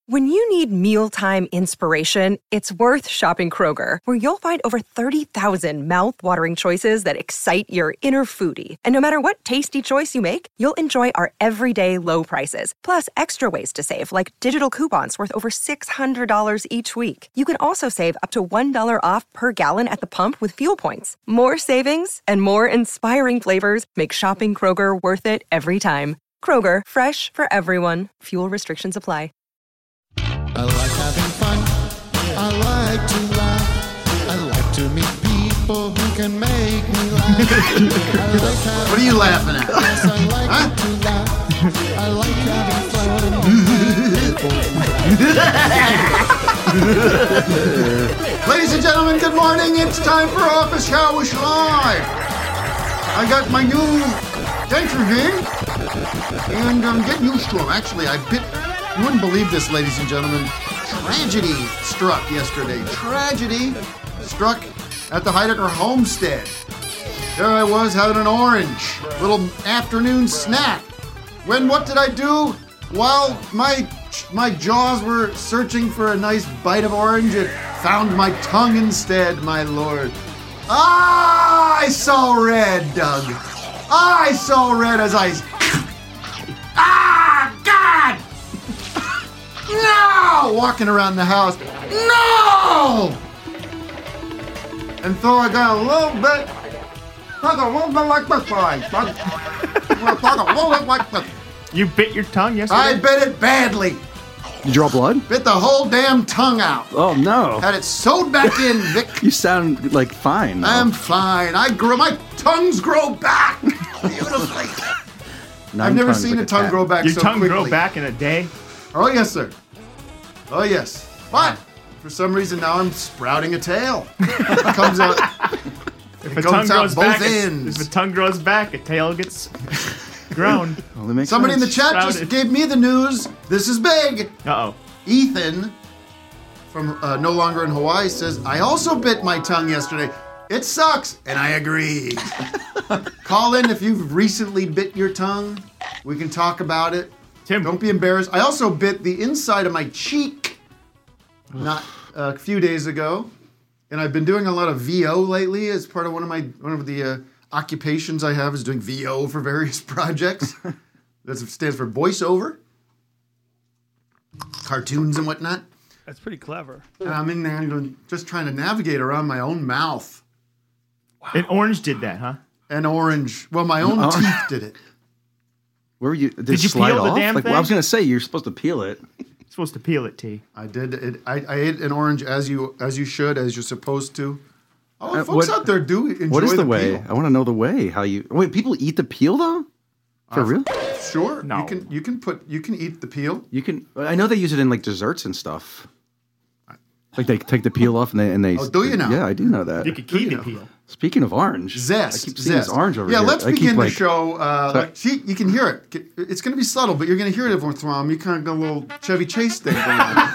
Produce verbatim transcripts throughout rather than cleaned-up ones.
When you need mealtime inspiration, it's worth shopping Kroger, where you'll find over thirty thousand mouth-watering choices that excite your inner foodie. And no matter what tasty choice you make, you'll enjoy our everyday low prices, plus extra ways to save, like digital coupons worth over six hundred dollars each week. You can also save up to one dollar off per gallon at the pump with fuel points. More savings and more inspiring flavors make shopping Kroger worth it every time. Kroger, fresh for everyone. Fuel restrictions apply. I like having fun. I like to laugh. I like to meet people who can make me laugh. I like having what are you laughing at? Yes, I like huh? to laugh. I like having fun. Ladies and gentlemen, good morning. It's time for Office Hours Live. I got my new dentures in, and I'm getting used to them. Actually, I bit... You wouldn't believe this, ladies and gentlemen. Tragedy struck yesterday. Tragedy struck at the Heidecker homestead. There I was having an orange, little afternoon snack. When what did I do? While my my jaws were searching for a nice bite of orange, it found my tongue instead, my lord. Ah, I saw red, Doug. I saw red as I... Ah, God! No! Walking around the house. No! And so I got a little bit, like a little bit like this one. Like a little bit like this. You bit your tongue yesterday? I bit it badly. You draw blood? Bit the whole damn tongue out. Oh, no. Had it sewed back in, Vic. You sound like fine. Though. I'm fine. I grow, my tongues grow back beautifully. Nine I've never tongues seen like a tongue cat. grow back Your so tongue quickly. grow back in a day? Oh, yes, sir. Oh, yes. But for some reason now I'm sprouting a tail. It comes out. If it a comes tongue out grows both back, ends. if a tongue grows back, a tail gets grown. Well, that makes Somebody sense. in the chat Sprouted. just gave me the news. This is big. Uh-oh. Ethan from uh, No Longer in Hawaii says, I also bit my tongue yesterday. It sucks, and I agree. Call in if you've recently bit your tongue. We can talk about it. Tim. Don't be embarrassed. I also bit the inside of my cheek not uh, a few days ago, and I've been doing a lot of V O lately as part of one of my one of the uh, occupations I have is doing V O for various projects. That stands for voiceover, cartoons and whatnot. That's pretty clever. And I'm in there doing, just trying to navigate around my own mouth. An orange did that, huh? An orange. Well, my own Oh. teeth did it. Where were you? Did, Did it you slide peel the off? damn like, thing? Well, I was going to say, you're supposed to peel it. You're supposed to peel it, T. I did. It, I, I ate an orange as you as you should, as you're supposed to. Oh, Uh, folks what- out there do enjoy What is the, the way? peel. I want to know the way. How you? Wait, people eat the peel though? For Uh, real? Sure. No. You can you can put you can eat the peel. You can. I know they use it in like desserts and stuff. Like they take the peel off and they and they. Oh, do you know? Yeah, I do know that. You could keep you the know? peel. Speaking of orange, Zest. I keep seeing zest. this orange over yeah, here. let's I keep, begin like- the show. Uh, Sorry. like, see, you can hear it. It's going to be subtle, but you're going to hear it every once in a while. You kind of got a little Chevy Chase thing going on.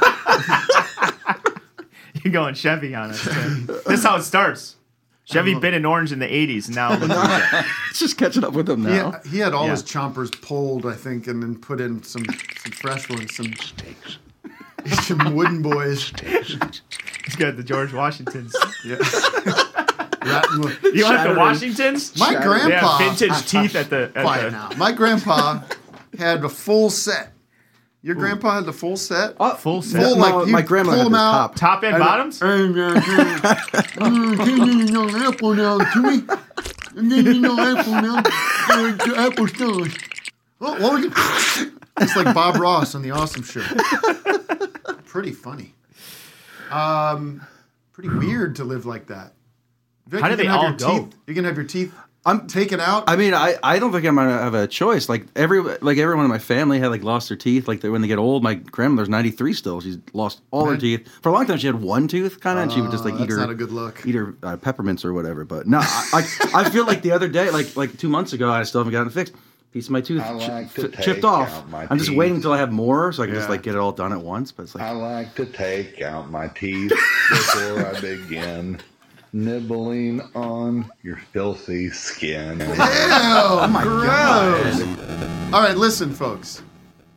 You're going Chevy on it. Tim. This is how it starts. Chevy bit an orange in the eighties, and now look at it. It's just catching up with them He now. had, he had all Yeah. his chompers pulled, I think, and then put in some some fresh ones, some steaks, some wooden boys. He's got the George Washingtons. Yeah. Ratting with- You want the Shattering. Washingtons? My They grandpa. have vintage teeth at the. At Quiet the now. My grandpa had the full set. Your grandpa had the full set. Oh, full set. Full, no, like, you my grandma pull had them the out. top. Top and And- bottoms? And uh, mm, can you give me no apple now to me? And then you know apple now. Uh, the apple stars. Oh, what was it? It's like Bob Ross on the Awesome Show. Pretty funny. Um, pretty weird to live like that. Vic, How you do can they have all your go? Teeth, you can have your teeth I'm taken out. I mean, I, I don't think I'm gonna have a choice. Like every like everyone in my family had like lost their teeth. Like they, when they get old, my grandmother's ninety-three still. She's lost all her Right. teeth. For a long time, she had one tooth kind of, and she would just like Oh, eat that's her not a good look. eat her uh, peppermints or whatever. But no, I, I I feel like the other day, like like two months ago, I still haven't gotten it fixed. Piece of my tooth I like chi- to f- chipped take off. out my I'm just teeth. waiting until I have more, so I can just Yeah. like get it all done at once. But it's like I like to take out my teeth before I begin nibbling on your filthy skin. Ew, gross. All right, listen, folks.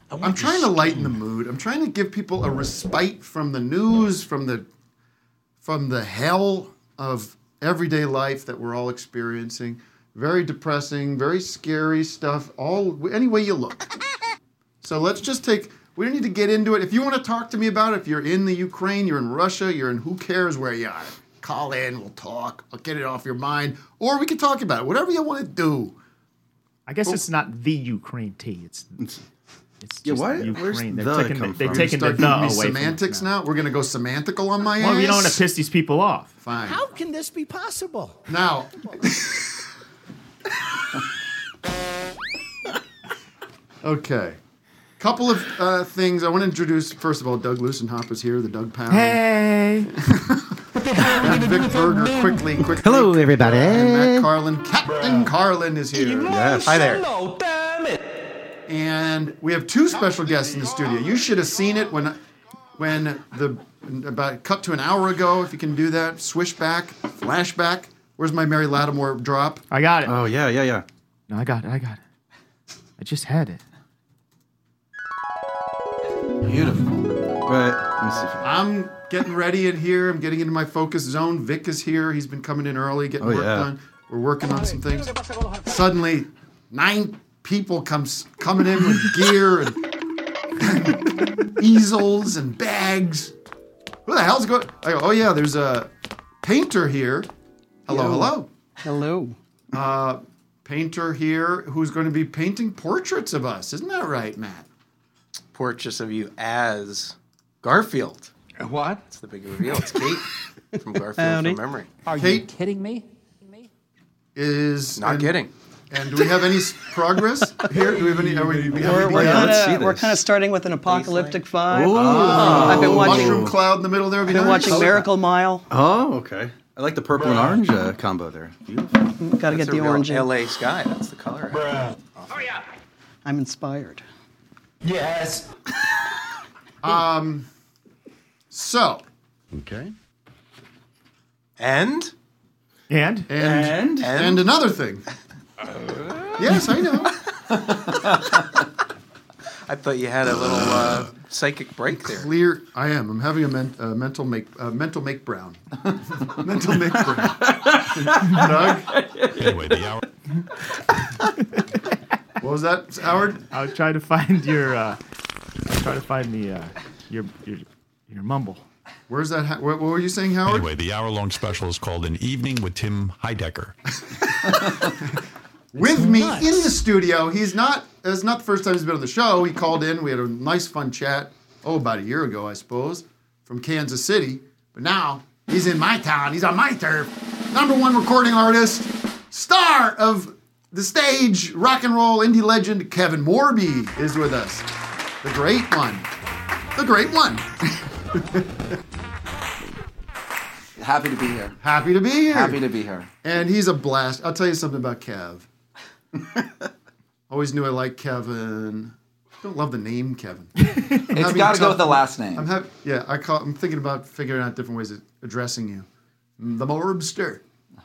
I'm trying to lighten the mood. I'm trying to give people a respite from the news, from the from the hell of everyday life that we're all experiencing. Very depressing, very scary stuff, all any way you look. So let's just take, we don't need to get into it. If you want to talk to me about it, if you're in the Ukraine, you're in Russia, you're in who cares where you are, call in, we'll talk, I'll get it off your mind, or we can talk about it, whatever you want to do. I guess it's not the Ukraine tea. It's it's just Yeah, why- Ukraine. where's They're the taking come the, they're from? taking the Start the giving me away semantics from it now. We're going to go semantical on my ass. Well, we don't want to piss these people off. Fine. How can this be possible? Now, okay. Couple of uh, things. I want to introduce, first of all, Doug Lucenhop is here, the Doug Pound. Hey. And Vic Berger, quickly, quickly. Hello, everybody. And Matt Carlin. Captain Carlin is here. Yes. Hi there. And we have two special guests in the studio. You should have seen it when, when the about cut to an hour ago. If you can do that, swish back, flashback. Where's my Mary Lattimore drop? I got it. Oh yeah, yeah, yeah. No, I got it. I got it. I just had it. Beautiful. Right. Let me see. If I... I'm getting ready in here. I'm getting into my focus zone. Vic is here. He's been coming in early, getting Oh, work yeah. done. We're working on some things. Suddenly, nine people comes coming in with gear and easels and bags. Who the hell's going? I go, oh yeah, there's a painter here. Hello, hello. Hello. Uh, painter here who's going to be painting portraits of us. Isn't that right, Matt? Portraits of you as Garfield. What? It's the big reveal. It's Kate from Garfield Howdy. from Memory. Are Kate- you kidding me? Is Not and, kidding. And do we have any s- progress here? Do we have any? Are we, we have We're, any we're yeah, kind let's see of we're this. kind of starting with an apocalyptic vibe. Ooh. I've been watching mushroom cloud in the middle there? Would be been nice. watching Miracle Mile. Oh, okay. I like the purple and orange uh, combo there. Beautiful. Got to get It's a the real orange in. L A sky. That's the color. I'm inspired. So, Okay. And And and And and another thing. Yes, I know. I thought you had a little uh, psychic break there. Clear. I am. I'm having a men, uh, mental make uh, mental make brown. mental make brown. Doug, Anyway, the hour. what was that, Howard? I was trying to find your. Uh, I was trying to find the uh, your your your mumble. Where's that? Ha- what, what were you saying, Howard? Anyway, the hour-long special is called "An Evening with Tim Heidecker." With me in the studio. He's not. It's not the first time he's been on the show. He called in. We had a nice, fun chat. Oh, about a year ago, I suppose, from Kansas City. But now he's in my town. He's on my turf. Number one recording artist, star of the stage, rock and roll indie legend Kevin Morby is with us. The great one. The great one. Happy to be here. Happy to be here. Happy to be here. And he's a blast. I'll tell you something about Kev. Always knew I liked Kevin. Don't love the name Kevin. It's got to go with the last name. I'm happy. Yeah, I call, I'm thinking about figuring out different ways of addressing you. The Morbster.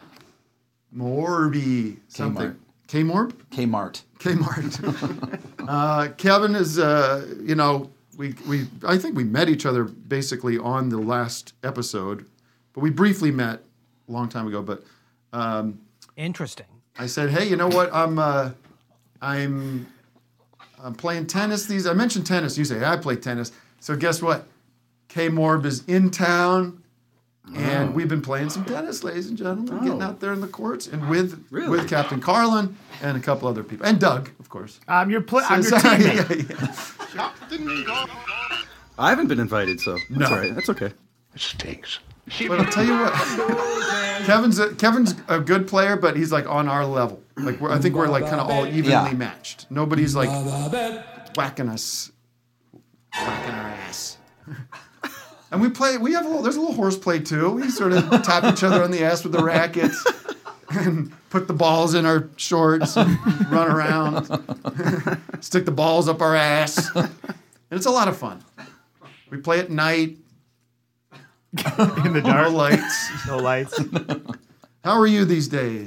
Morby. Something. K-Morb? Kmart. Kmart. uh, Kevin is, uh, you know, we, we I think we met each other basically on the last episode, but we briefly met a long time ago. But um, Interesting. I said, hey, you know what? I'm uh, I'm I'm playing tennis. These I mentioned tennis. You say I play tennis. So guess what? K Morb is in town, and we've been playing some tennis, ladies and gentlemen, getting out there in the courts, and with Really? with Captain Carlin and a couple other people, and Doug, of course. I'm your pl- I'm your Sorry, teammate. yeah, yeah. I haven't been invited, so that's No. all right. That's okay. Stinks. But I'll tell you what, Kevin's a, Kevin's a good player, but he's like on our level. Like we're, I think we're like kind of all evenly Yeah. matched. Nobody's like whacking us, whacking our ass. And we play. We have a little. There's a little horseplay too. We sort of tap each other on the ass with the rackets, and put the balls in our shorts, and run around, stick the balls up our ass, and it's a lot of fun. We play at night. In the No dark, lights. no lights. How are you these days?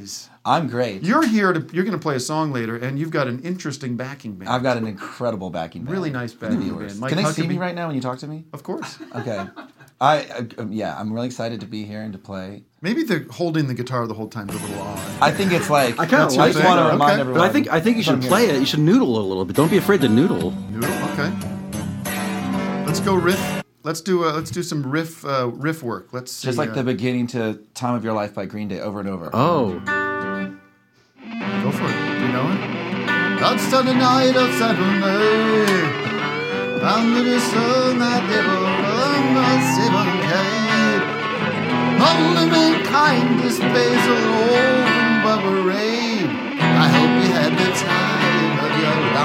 I'm great. You're here to. You're going to play a song later, and you've got an interesting backing band. I've got an incredible backing band. Really nice for the backing viewers. band. Mike Can they see Huckabee- me right now when you talk to me? Of course. Okay. I uh, yeah, I'm really excited to be here and to play. Maybe the holding the guitar the whole time is a little odd. I think it's like I kind of like just it. want to remind Okay. everyone. But I think I think you should From play here. it. You should noodle a little bit. Don't be afraid to noodle. Noodle. Okay. Let's go riff. Let's do. Uh, let's do some riff. Uh, riff work. Let's see. Just like uh, the beginning to "Time of Your Life" by Green Day over and over. Oh. Go for it. Do you know it? That's the night of Saturday. Under the sun that devil on the seven cave. Only mankind displays a open bubble rain. I hope you had the time of your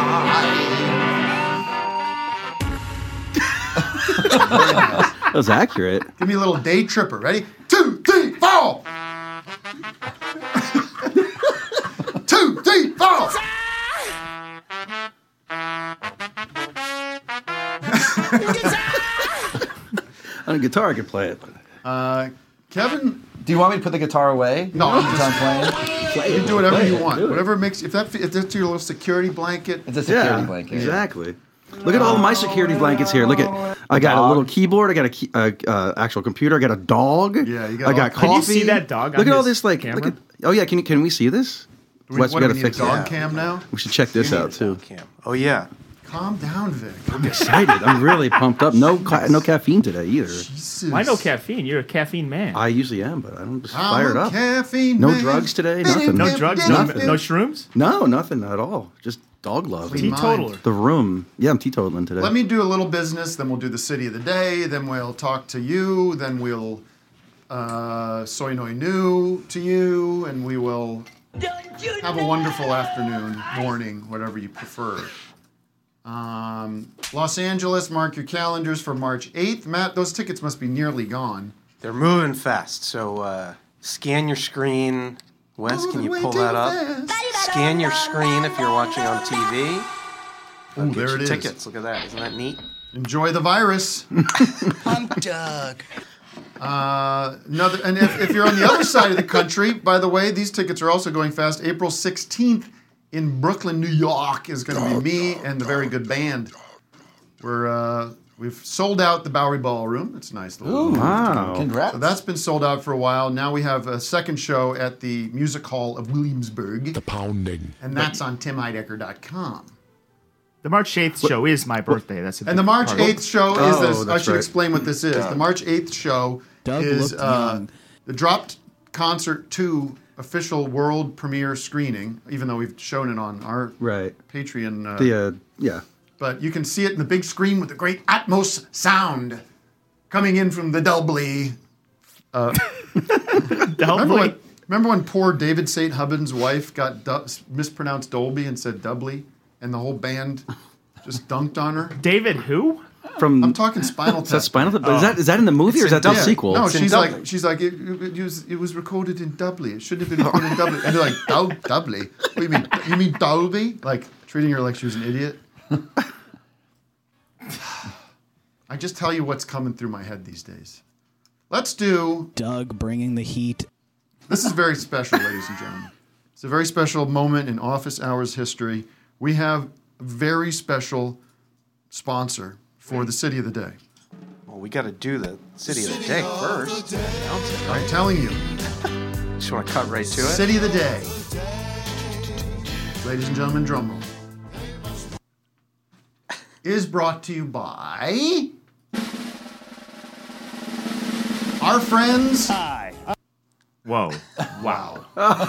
life. Very nice. That was accurate. Give me a little day tripper. Ready? Two, three, four. Two, three, four. On a guitar, I could play it. Uh, Kevin, Do you want me to put the guitar away? No, I'm As I'm playing. you do whatever Play you it, want. do it. Whatever makes if that if that's your little security blanket. It's a security Yeah, blanket. exactly. Look at all my security blankets here. Look at, I got a little keyboard. I got a key, uh, uh, actual computer. I got a dog. Yeah, you got I got all- coffee. Can you see that dog on Look at all his this, like, camera? look at. Oh yeah, can you, can we see this? Do we, Wes, what we do gotta we need, a fix dog it. cam now? We should check this out too. Cam. Oh yeah. Calm down, Vic. I'm excited. I'm really pumped up. No, ca- no caffeine today either. Jesus. Why no caffeine? You're a caffeine man. I usually am, but I'm just I'm fired a up. caffeine No man. drugs today. Nothing. no drugs? No, Nothing. no shrooms? No, nothing at all. Just dog love. Clean Teetotaler. mind. The room. Yeah, I'm teetotaling today. Let me do a little business, then we'll do the city of the day, then we'll talk to you, then we'll uh, soy noi nu to you, and we will have a wonderful afternoon, morning, whatever you prefer. Um, Los Angeles, mark your calendars for March eighth. Matt, those tickets must be nearly gone. They're moving fast, so uh, scan your screen. Wes, can you Moving pull way that too up? fast. Scan your screen if you're watching on T V. I'll Ooh, get there you it is. Tickets. Look at that. Isn't that neat? Enjoy the virus. I'm Doug. Uh, another, and if, if you're on the other side of the country, by the way, these tickets are also going fast. April sixteenth in Brooklyn, New York is going to be me and the very good band. We're uh, we've sold out the Bowery Ballroom. It's a nice little. Ooh, Wow. Congrats. So that's been sold out for a while. Now we have a second show at the Music Hall of Williamsburg, The pounding. and that's on tim heidecker dot com. The March eighth show is my birthday. That's a And the big March part. eighth show is Oh, this. I that's should right. explain what this is. The March eighth show Doug is looked uh, young. the Dropped Concert two official world premiere screening, even though we've shown it on our Right. Patreon. Uh, The uh, yeah. But you can see it in the big screen with the great Atmos sound coming in from the Dubley. Uh, remember, when, remember when poor David Saint Hubbins' wife got du- mispronounced Dolby and said Dubley, and the whole band just dunked on her? David who? From I'm talking Spinal is that Tap. Spinal Tap? Is that is that in the movie or is that the Yeah. sequel? No, It's in she's Dublin. like, she's like, it, it, it was, it was recorded in Dublin. It shouldn't have been recorded in Dublin. And they're like, Dub, Dublin? What do you mean? You mean Dolby? Like treating her like she was an idiot. I just tell you what's coming through my head these days. Let's do. Doug bringing the heat. This is very special, ladies and gentlemen. It's a very special moment in office hours history. We have a very special sponsor for the City of the Day. Well, we got to do the city of the day first. Announce it, I'm right? telling you. Just want to cut right to it. City of the Day. Ladies and gentlemen, drum roll. Is brought to you by our friends. Whoa. Wow.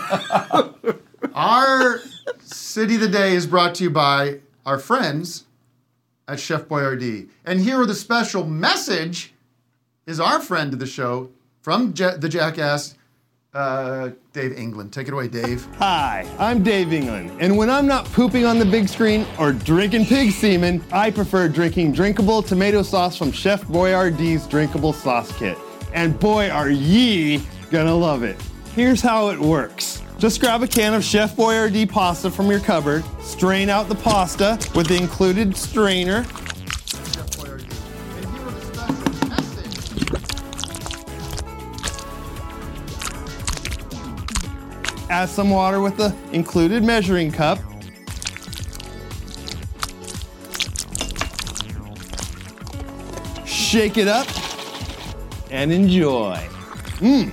Our City of the Day is brought to you by our friends at Chef Boyardee. And here with a special message is our friend of the show from Ja- the Jackass, uh, Dave England. Take it away, Dave. Hi, I'm Dave England, and when I'm not pooping on the big screen or drinking pig semen, I prefer drinking drinkable tomato sauce from Chef Boyardee's drinkable sauce kit. And boy, are ye gonna love it. Here's how it works. Just grab a can of Chef Boyardee pasta from your cupboard, strain out the pasta with the included strainer, Chef Boyardee. And here with a special message Add some water with the included measuring cup. Shake it up and enjoy. Mmm.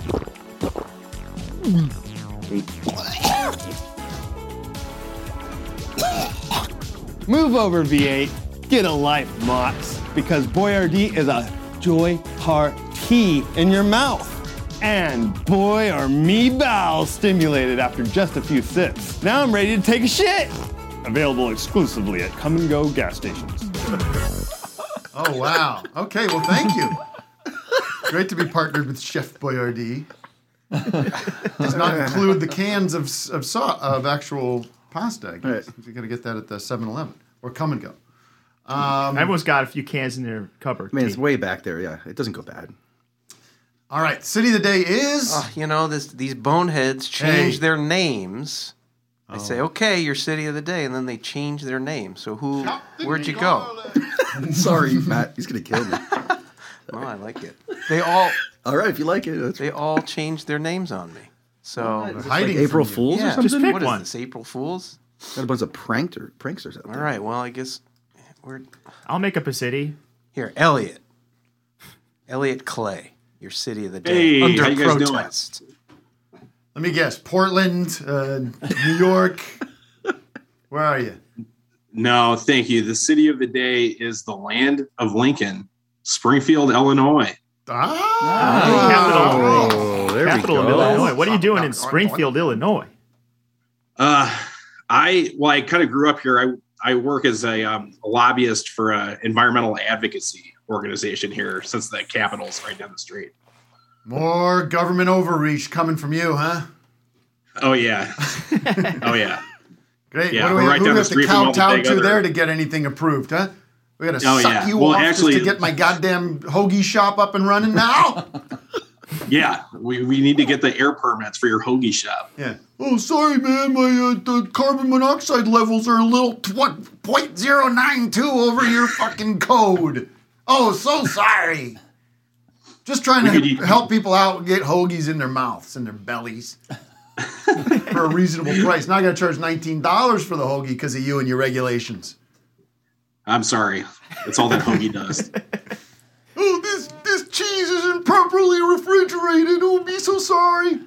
Move over, V eight. Get a life, Mott's, because Boyardee is a joy party in your mouth. And boy, are me bowels stimulated after just a few sips. Now I'm ready to take a shit. Available exclusively at Come and Go gas stations. Oh, wow. Okay, well, thank you. Great to be partnered with Chef Boyardee. Does not include the cans of of, so, of actual pasta. I guess. Right. You got to get that at the seven eleven or Come and Go. Um, Everyone's got a few cans in their cupboard. I mean, it's way back there. Yeah, it doesn't go bad. all right, city of the day is. Oh, you know, this these boneheads change Hey. their names. They Oh. say, "Okay, your city of the day," and then they change their name. So who? Where'd you go? Sorry, Matt. He's gonna kill me. No, I like it. They all. All right, if you like it. That's They all changed their names on me. So Is this like April Fools or yeah, something? Just pick What one. is Is this April Fools? Got a bunch of prankster, pranksters out there. All right. Well, I guess we're. I'll make up a city. Here, Elliot. Elliot Clay, your city of the day. Hey, under how you guys doing? protest. Let me guess. Portland, uh, New York. Where are you? No, thank you. The city of the day is the land of Lincoln, Springfield, Illinois. Ah, Capital, Oh, there capital we of go. Illinois. What are you doing in Springfield, Illinois? Uh, I well, I kind of grew up here. I I work as a, um, a lobbyist for an environmental advocacy organization here, since the capital's right down the street. More government overreach coming from you, huh? Oh yeah, oh yeah. Great. Yeah, what do we're we, right who do down we the have to street from all the kowtow big to other- there to get anything approved, huh? We got to Oh, suck yeah. you Well, off actually- just to get my goddamn hoagie shop up and running now? Yeah, we, we need to get the air permits for your hoagie shop. Yeah. Oh, sorry, man. My uh, the carbon monoxide levels are a little t- what zero point zero nine two over your fucking code. Oh, so sorry. Just trying We to could eat- help people out and get hoagies in their mouths and their bellies for a reasonable price. Now I got to charge nineteen dollars for the hoagie because of you and your regulations. I'm sorry, that's all that hoagie does. Oh, this this cheese isn't properly refrigerated. Oh, be so sorry.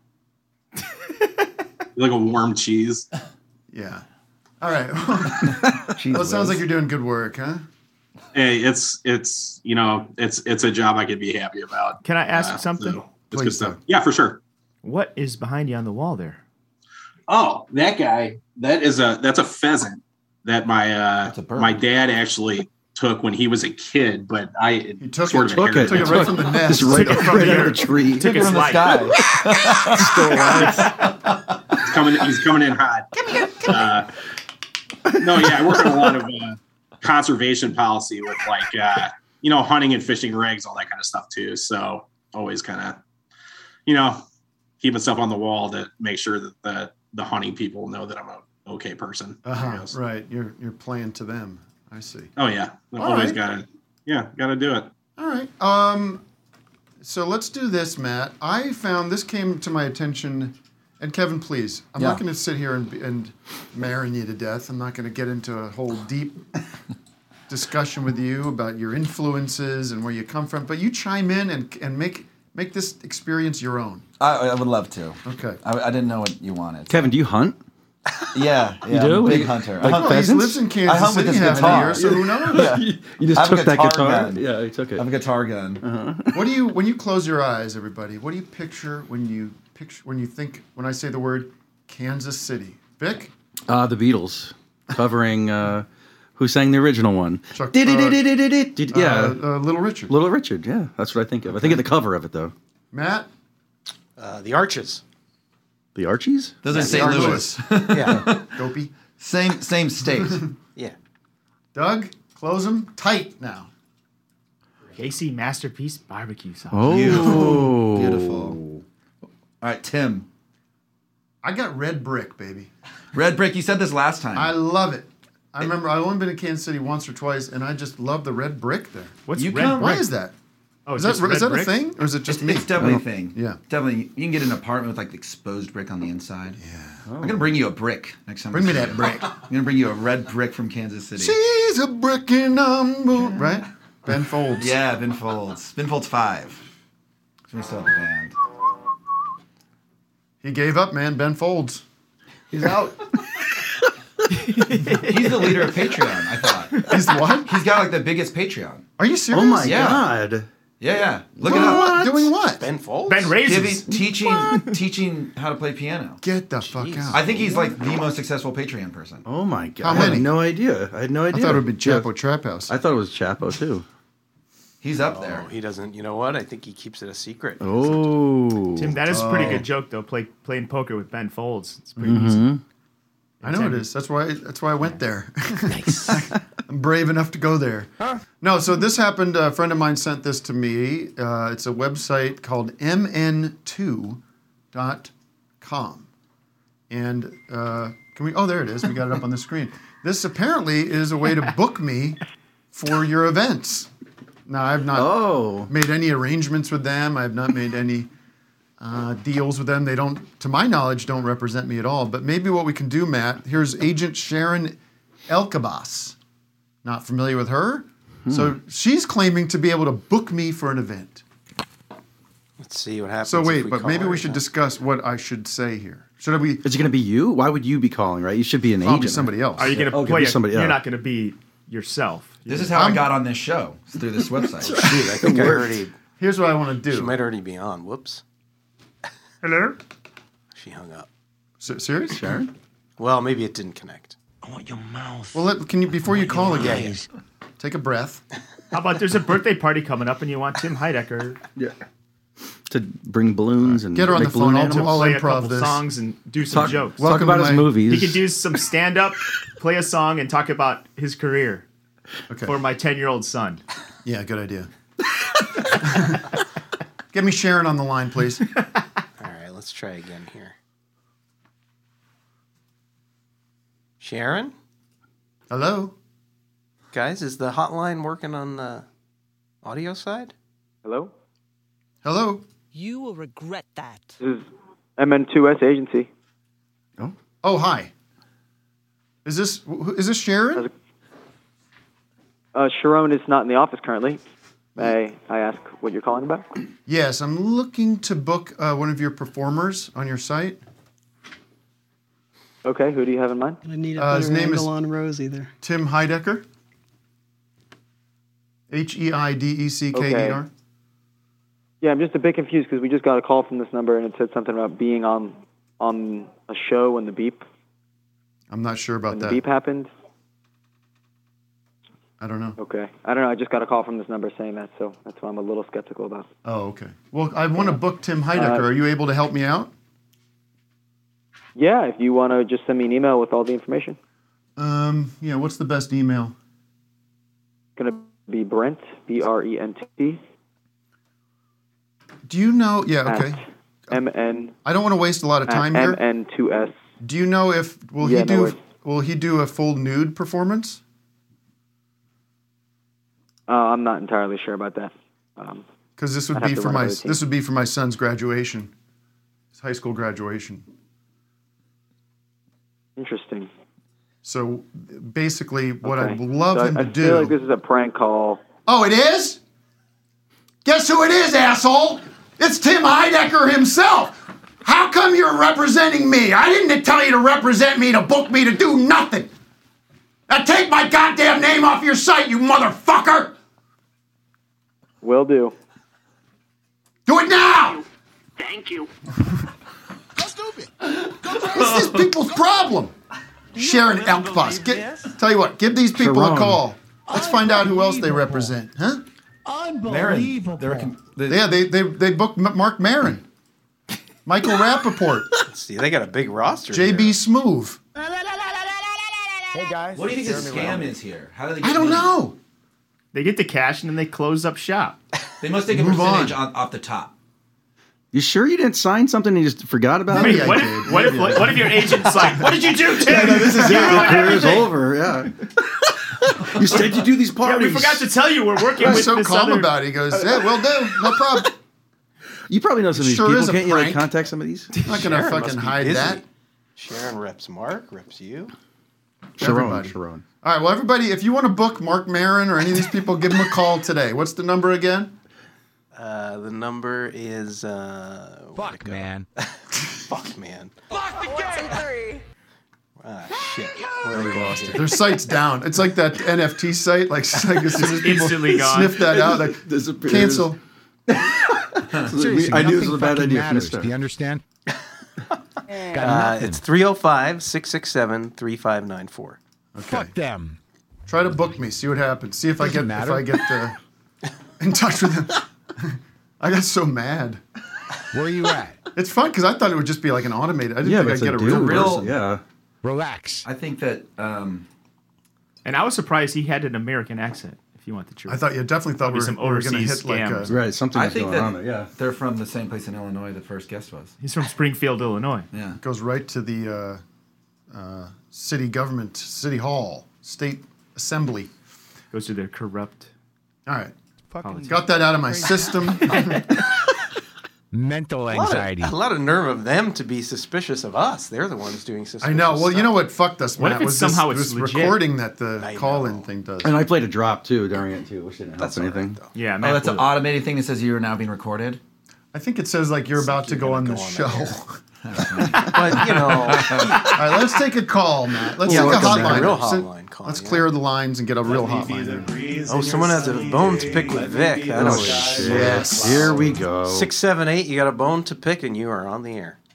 Like a warm cheese. Yeah. All right. Well, it sounds like you're doing good work, huh? Hey, it's it's you know it's it's a job I could be happy about. Can I ask Uh, something? so it's Please good stuff. do. Yeah, for sure. What is behind you on the wall there? Oh, that guy. That is a that's a pheasant that my uh That's a bird. my dad actually took when he was a kid, but I He took sort it. of Took it. Took it right from the nest. Just right, Took it from right the out of the earth. tree. Took his From the life. sky. Still alive. he's coming he's coming in hot. Uh, no, yeah, I work on a lot of uh, conservation policy with like uh, you know hunting and fishing regs, all that kind of stuff too. So always kind of you know keeping stuff on the wall to make sure that the the hunting people know that I'm a okay person. I Uh-huh, guess. right. You're you're playing to them. I see. Oh yeah, All always right. gotta yeah gotta do it. All right. Um, so let's do this, Matt. I found this came to my attention, and Kevin, please. I'm not Yeah. going to sit here and be- and marry you to death. I'm not going to get into a whole deep discussion with you about your influences and where you come from. But you chime in and and make make this experience your own. I, I would love to. Okay. I, I didn't know what you wanted. Kevin, do you hunt? Yeah, yeah. You do? I'm a big Like- hunter. like I hunt, Well, he pheasants? lives in Kansas I hunt with City this half the guitar. year, so who knows? Yeah. You just I have took a that guitar guitar? gun. Yeah, you took it. I have a guitar gun. What do you when you close your eyes, everybody? What do you picture when you picture when you think when I say the word Kansas City? Vic? Uh, the Beatles, covering uh, who sang the original one? Chuck- Did it? uh, Did it? Did it? Did yeah? Uh, uh, Little Richard. Little Richard. Yeah, that's what I think of. I think of the cover of it though. Matt? Uh, the Arches. The Archies. Those are Yeah, Saint the Louis. Yeah. Dopey. Same same state. Yeah. Doug? Close them tight now. K C Masterpiece Barbecue Sauce. Oh, Beautiful. Beautiful. All right, Tim. I got red brick, baby. Red brick. You said this last time. I love it. I remember I've only been to Kansas City once or twice, and I just love the red brick there. What's You red come- Why brick? is that? Oh, Is that, just is red that a bricks? thing, or is it just It's, me? it's definitely a thing. Yeah. Definitely. You can get an apartment with like exposed brick on the inside. Yeah. I'm going to bring you a brick next time. Bring I me see that you. brick. I'm going to bring you a red brick from Kansas City. She's a brick in a moon, right? Ben Folds. Yeah, Ben Folds. Ben Folds five. So we still have the band. He gave up, man. Ben Folds. He's out. He's the leader of Patreon, I thought. He's what? He's got like the biggest Patreon. Are you serious? Oh my Yeah. god. Yeah, yeah. Look Doing it up. what? Doing what? Ben Folds? Ben raises. Giving, teaching, teaching how to play piano. Get the fuck out. I think he's like the most successful Patreon person. Oh my god. How I had many? no idea. I had no I idea. thought it would be Yeah. Chapo Trap House. I thought it was Chapo too. He's up there. Oh, he doesn't. You know what? I think he keeps it a secret. Oh. Tim, that is a pretty Oh. good joke though. Play playing poker with Ben Folds. It's pretty Mm-hmm. easy. I know it is. That's why. That's why I went there. Nice. I'm brave enough to go there. No, so this happened. A friend of mine sent this to me. Uh, it's a website called M N two dot com, and uh, can we? Oh, there it is. We got it up on the screen. This apparently is a way to book me for your events. Now, I've not Oh. made any arrangements with them. I've not made any uh, deals with them. They don't, to my knowledge, don't represent me at all. But maybe what we can do, Matt, here's Agent Sharon Elkabas. Not familiar with her? So she's claiming to be able to book me for an event. Let's see what happens. So if wait, we but call maybe her we should again. discuss what I should say here. Should we? Is it going to be you? Why would you be calling, right? You should be an I'll agent. be somebody else. Are you going to Oh, play? be A, somebody you're else. not going to be yourself. This is how i got on this show. It's through this website. Dude, I think I already. Here's what I want to She do. might already be on. Whoops. Hello. She hung up. S- serious? Sharon? Well, maybe it didn't connect. I want your mouth. Well, let, can you before you call again? Eyes. Take a breath. How about there's a birthday party coming up and you want Tim Heidecker Yeah. To bring balloons and Get her on make the phone. balloon I'll, animals. I'll play a improv couple this. songs and do some Talk, jokes. talk Welcome about to his my- movies. He could do some stand up, play a song, and talk about his career Okay. for my ten year old son. Yeah, good idea. Get me Sharon on the line, please. All right, let's try again here. Sharon? Hello? Guys, is the hotline working on the audio side? Hello? Hello? You will regret that. This is M N two S Agency. Oh, hi. Is this wh- is this Sharon? Uh, Sharon is not in the office currently. May I ask what you're calling about? Yes, I'm looking to book uh, one of your performers on your site. Okay, who do you have in mind? I need a Uh, better his name angle is- on Rosie there. Tim Heidecker. H E I D E C K E R. Yeah, I'm just a bit confused because we just got a call from this number and it said something about being on on a show when the beep I'm not sure about when that. the beep happened. I don't know. Okay, I don't know. I just got a call from this number saying that, so that's why I'm a little skeptical about. Oh, okay. Well, I want to book Tim Heidecker. Uh, Are you able to help me out? Yeah, if you want to just send me an email with all the information. Um, yeah, what's the best email? It's gonna be Brent B R E N T. Do you know? Yeah, okay. M N. I don't want to waste a lot of time here. M N two S. Do you know if will Yeah, he no do worries. will he do a full nude performance? Uh, I'm not entirely sure about that. Um, Because this would I'd have be to for run it my by the team. this would be for my son's graduation, his high school graduation. Interesting. So basically, what Okay. I'd love So him I, to I do. feel like this is a prank call. Oh, it is? Guess who it is, asshole? It's Tim Heidecker himself. How come you're representing me? I didn't tell you to represent me, to book me, to do nothing. Now take my goddamn name off your site, you motherfucker! Will do. Do it now! Thank you. What's these people's problem? Sharon Elkbus. Get, tell you what, give these people Sharon. a call. Let's find out who else they represent, huh? Marin. They're con- they- Yeah, they they they booked M- Mark Maron, Michael Rappaport, Let's see, they got a big roster. J B Smoove. Hey guys. What do you think the Jeremy scam Renner. is here? How do they? Get I don't money? know. They get the cash and then they close up shop. They must take a Move percentage on. on. off the top. You sure you didn't sign something and you just forgot about Maybe it? I what, did. if, what, if, Maybe I what if your agent's like, what did you do, Tim? Yeah, no, this is You it. Your ruined career's everything." over. Yeah. You said you do these Yeah, parties. we forgot to tell you we're working He's with so this calm other... about it. He goes, yeah, we'll do. No problem. You probably know some of these Sure people. is a Can't you like prank. contact some of these? I'm not going to Sharon must fucking be hide busy. that. Sharon reps Mark, reps you. Sharon, Everybody. Sharon. All right, well, everybody, if you want to book Mark Maron or any of these people, give them a call today. What's the number again? Uh, the number is uh, Fuck, man. Fuck, man. Fuck the game. Ah, shit. Where are we lost it? Their site's down. It's like that N F T site. Like, like as soon as people Instantly gone. sniff that out, like, Disappears. cancel. Seriously, I knew nothing this was a bad fucking idea from the matters. start. Do you understand? Got Uh, nothing. it's three oh five, six six seven, three five nine four. Okay. Fuck them. Try to book me. See what happens. See if I get Doesn't if matter. I get uh, in touch with him. I got so mad. Where are you at? It's fun because I thought it would just be like an automated. I didn't Yeah, think but I'd it's get a a real dude. real- person. Yeah. Relax. I think that um, And I was surprised he had an American accent, if you want the truth. I thought you definitely thought we Probably were, some we were going to overseas hit like a, scams. Right. Something I was think going that on there. Yeah. they're from the same place in Illinois the first guest was. He's from Springfield, Illinois. Yeah. goes right to the uh, uh, city government, city hall, state assembly. Goes to their corrupt... All right, Fucking got that out of my system. mental A lot, anxiety. of, a lot of nerve of them to be suspicious of us. They're the ones doing suspicious I know. Well, stuff. you know what fucked us, What Matt, if it's was this, somehow it's this legit? recording that the I call-in know. thing does. And I played a drop too during it too, which didn't help That's all anything. right, though. Yeah, Oh, Matt that's an Blue. automated thing that says you are now being recorded. I think it says like you're about to you're go on gonna the go on show. that But, you know, All right, let's take a call, Matt. Let's Yeah, take a let's hotline. take a real Send- hotline call, Let's yeah. clear the lines and get a real hotline. oh, someone has a bone to pick with Vic. That Oh, always shit. Yes. Here we go. Six, seven, eight. You got a bone to pick, and you are on the air.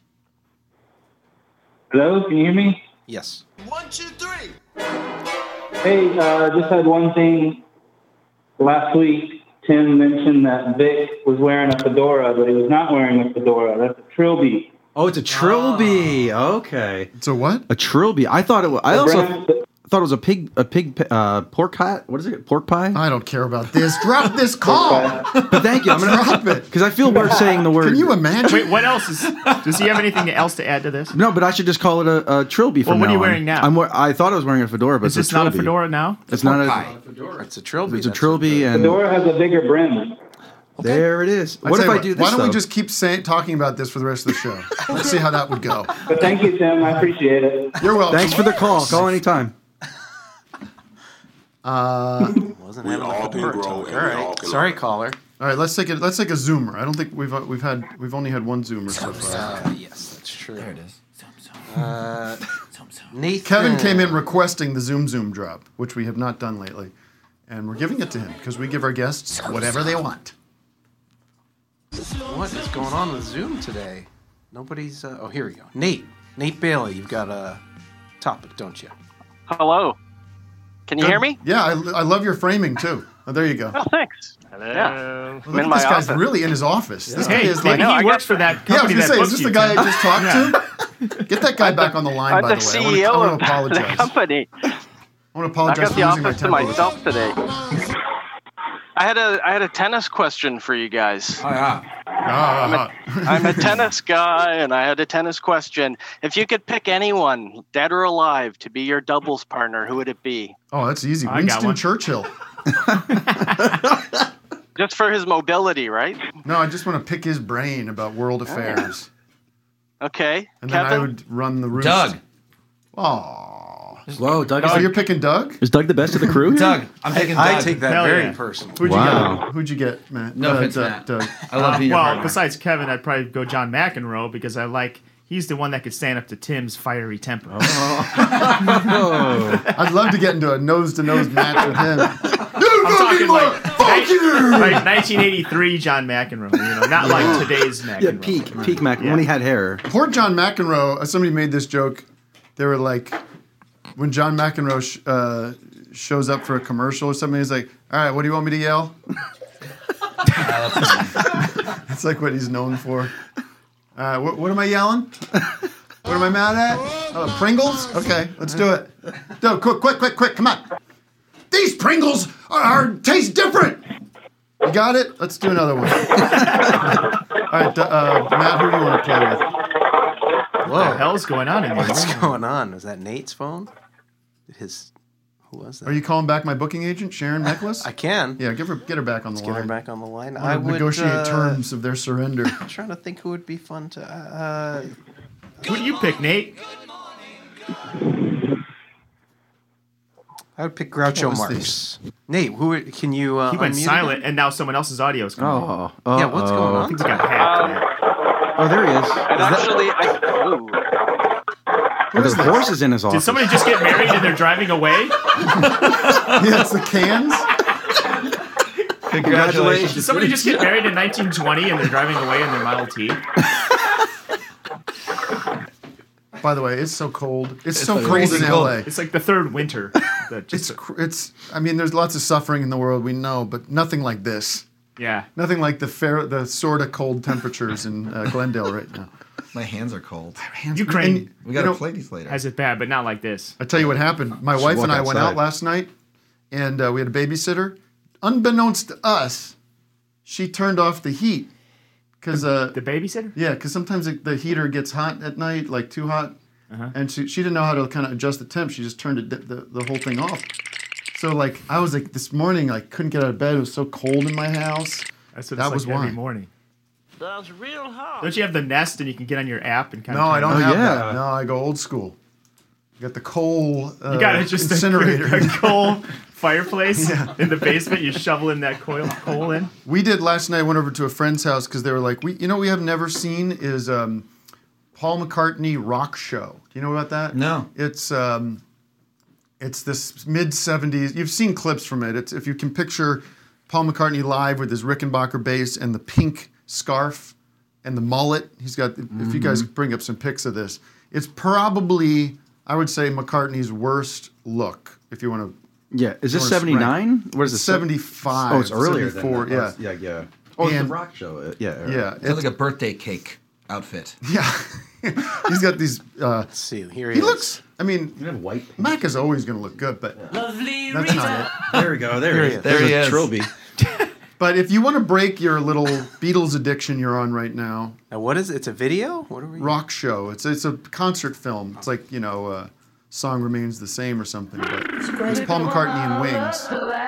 Hello, can you hear me? Yes. Hey, uh, just had one thing. Last week, Tim mentioned that Vic was wearing a fedora, but he was not wearing a fedora. That's a trilby. Oh, it's a trilby. Okay. It's a what? A trilby. I thought it was. I The also brand- thought it was a pig. A pig. Uh, pork hat. What is it? Pork pie. I don't care about this. Drop this call. But thank you. I'm gonna Drop it. because I feel weird saying the word. Can you imagine? Wait, what else is... Does he have anything else to add to this? No, but I should just call it a, a trilby from Well, what are you now on. wearing now? I'm. wear- I thought I was wearing a fedora, but Is it's this not a trilby. fedora now? It's not a. It's a trilby. It's a That's trilby, and Fedora has a bigger brim. there it is. I What tell if you I do this? Why don't we though? just keep saying, talking about this for the rest of the show? Let's see how that would go. But thank you, Tim. I appreciate it. You're welcome. Thanks for the call. Call anytime. Uh, wasn't having a fedora talk. All right. Sorry, caller. all right, let's take it. Let's take a zoomer. I don't think we've uh, we've had we've only had one zoomer so far. Uh, yes, that's true. There it is. Uh, Nathan. Kevin came in requesting the Zoom Zoom drop, which we have not done lately, and we're giving it to him because we give our guests whatever they want. What is going on with Zoom today? Nobody's. Uh, oh, here we go. Nate. Nate Bailey, you've got a topic, don't you? Hello. Can you Good. hear me? Yeah, I, I love your framing too. Oh, there you go. Oh, thanks. Hello. Yeah. Well, I'm look in at my this guy's office. really in his office. This guy Hey, is maybe like I he got- works for that yeah. I was company gonna that say, is booked this you. the guy I Tim. just talked to? Get that guy back on the line, I'm by the the way. C I E O want of to apologize. the company. I want to I apologize got for the losing my office to temper. myself today. I had a I had a tennis question for you guys. Oh yeah. I'm a, I'm a tennis guy, and I had a tennis question. If you could pick anyone, dead or alive, to be your doubles partner, who would it be? Oh, that's easy. I got Winston one. Churchill. Just for his mobility, right? No, I just want to pick his brain about world affairs. Okay. And then Kevin? I would run the roost. Doug. Oh. Whoa, Doug. Oh, Is, you're picking Doug? is Doug the best of the crew? here? Doug. I'm taking I Doug. take that Hell very yeah. personally. Who'd you Wow. get? Who'd you get, Matt? No Uh, offense, Doug- Matt. Doug. I love Uh, being your well, partner. besides Kevin, I'd probably go John McEnroe because I like he's the one that could stand up to Tim's fiery temper. Oh. I'd love to get into a nose-to-nose match with him. I'm talking like, Fuck you! like nineteen eighty-three John McEnroe, you know, not like today's McEnroe. Yeah, peak, peak Mac when he had hair. Poor John McEnroe. uh, Somebody made this joke. They were like, when John McEnroe sh- uh, shows up for a commercial or something, he's like, "All right, what do you want me to yell?" It's like what he's known for. Uh, what, what am I yelling? What am I mad at? Oh, Pringles? Okay, let's do it. No, quick, quick, quick, quick! Come on. These Pringles are, are taste different. You got it? Let's do another one. All right, uh, Matt, who do you want to play with? What the hell's going on in here? What's going on? Is that Nate's phone? His Who was that? Are you calling back my booking agent, Sharon Necklace? I can. Yeah, give her get her back on the Let's get line. her back on the line. I, I would would negotiate uh, terms of their surrender. I'm trying to think who would be fun to. Uh, Who do you pick, Nate? I would pick Groucho What was Marx. Nate, who are- can you? Uh, He went unmute silent, again? and now someone else's audio is coming. Oh, in. Yeah, what's going uh-oh. on? I think he got hacked. Oh, there he is. And actually, I. Ooh. There's horses in his office. Did somebody just get married and they're driving away? Yeah, it's the cans. Congratulations. Did somebody just get married in nineteen twenty and they're driving away in their Model T? By the way, it's so cold. It's, It's so like cold crazy in cold. L A. It's like the third winter. That just, It's cr- it's. I mean, there's lots of suffering in the world, we know, but nothing like this. yeah. Nothing like the fair, the sort of cold temperatures in uh, Glendale right now. My hands are cold. Ukraine And, We got you to know, play these later. has it bad, but not like this. I tell you what happened. My Should wife walk and I went outside. out last night, and uh, we had a babysitter. Unbeknownst to us, she turned off the heat because uh, The babysitter? yeah, because sometimes the, the heater gets hot at night, like too hot, Uh-huh. and she, she didn't know how to kind of adjust the temp. She just turned it, the the whole thing off. So like I was like this morning, I couldn't get out of bed. It was so cold in my house. That's what That it's was like every why. morning. That's real hard. Don't you have the Nest and you can get on your app and kind No, of? I don't Oh, have yeah. that. No, I go old school. You got the coal uh, You got it, just incinerator. a, a coal fireplace in the basement. You shovel in that coal coal in. We did last night. I went over to a friend's house because they were like, we, you know, what we have never seen is um, Paul McCartney rock show. Do you know about that? No. It's um, it's this mid seventies. You've seen clips from it. It's if you can picture Paul McCartney live with his Rickenbacker bass and the pink scarf and the mullet. He's got. If you guys bring up some pics of this, it's probably I would say McCartney's worst look. If you want to. Yeah, is this Or seventy-nine? What is It's this? seventy-five. Oh, it's earlier than seventy-four, that. yeah. Oh, it's- yeah, yeah. Oh, it's And- the rock show. Uh, Yeah, Yeah. Sounds like a birthday cake outfit. Yeah. He's got these. Uh, Let's see. Here he, he is. looks. I mean, You have white. Mac is always going to look good, but Lovely that's not it. There we go. There, There he he is. is. There he There's a is. Trilby. But if you want to break your little Beatles addiction you're on right now, Now, what is it? It's a video? What are we? rock show. It's it's a concert film. It's like you know, uh, song remains the same or something. But it's Paul McCartney and Wings,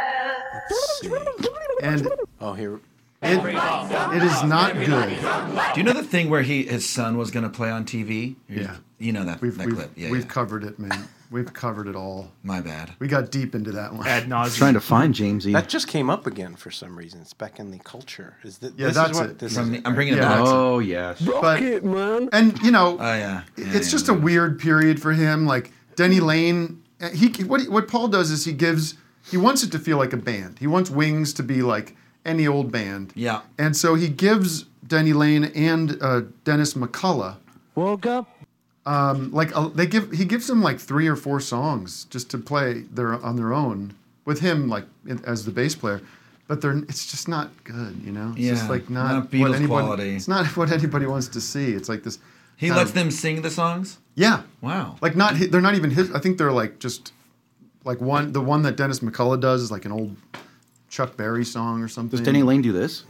Let's see. and Oh, here. it it is not good. Do you know the thing where he his son was going to play on T V? Yeah. You know that, We've that we've, clip. Yeah, we've yeah. covered it, man. We've covered it all. My bad. We got deep into that one. Ad nauseum. Trying to find Jamesy. That just came up again for some reason. It's back in the culture. Is that? Yeah, this that's is what, it. This From is the- I'm bringing it Yeah. back. Oh yes. But and you know, Oh yeah. Yeah, it's yeah, just yeah. a weird period for him. Like Denny Lane, uh, he what he, what Paul does is he gives he wants it to feel like a band. He wants Wings to be like any old band. Yeah. And so he gives Denny Lane and uh, Dennis McCullough Woke up. um, like uh, they give he gives them like three or four songs just to play their on their own with him like in, as the bass player. But they're it's just not good, you know. It's Yeah, just like not, not what Beatles anybody, quality. It's not what anybody wants to see. It's like this. He kind lets of- them sing the songs? Yeah. Wow. Like not hi- they're not even his. I think they're like just like one the one that Dennis McCullough does is like an old Chuck Berry song or something. Does Denny Lane do this?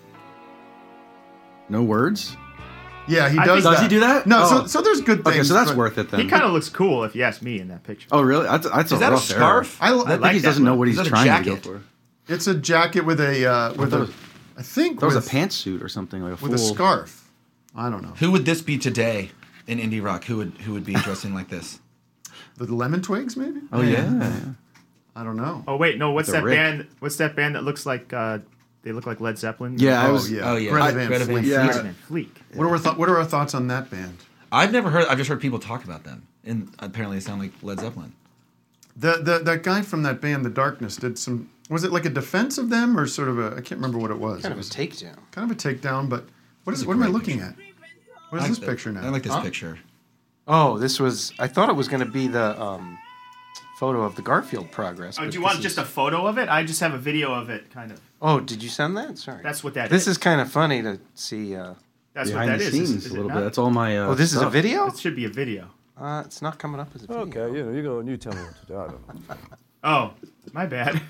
No words? Yeah, he I does. think- that. Does he do that? No, Oh. so so there's good things. Okay, so that's but worth it then. He kind of looks cool if you ask me in that picture. Oh really? That's, that's Is a that a rough scarf? I, I, I think like he that doesn't know look. what Is he's that a trying to go jacket? for. It's a jacket with a uh, with thought a. it was- I think That was with, a pantsuit or something like a with a full. scarf. I don't know. Who would this be today in indie rock? Who would who would be dressing like this? The Lemon Twigs, maybe. Oh yeah. yeah. I don't know. Oh wait, no. What's The that Rick. band? What's that band that looks like? Uh, they look like Led Zeppelin. Yeah, I oh was. yeah. Oh, yeah. Greta I- Van Greta Van Fleet. Yeah. Greta Van Fleet. What are our th- What are our thoughts on that band? I've never heard. I've just heard people talk about them, and apparently they sound like Led Zeppelin. The the that guy from that band, The Darkness, did some. Was it like a defense of them or sort of a? I can't remember what it was. Kind It of a was takedown. kind of a takedown, but what is It's a what am I great looking picture. at? What is I this like picture that. now? I like this Huh? picture. Oh, this was. I thought it was going to be the um, photo of the Garfield progress. Oh, but do you this want is- just a photo of it? I just have a video of it, kind of. Oh, did you send that? Sorry. That's what that This is. is kind of funny to see. Uh, That's Behind what that the is. scenes Is, is a it little not? bit. That's all my. Uh, oh, this is a stuff. video. It should be a video. Uh, it's not coming up as a video. Okay, you know, you go. You tell me what to do. I don't know. Oh, my bad.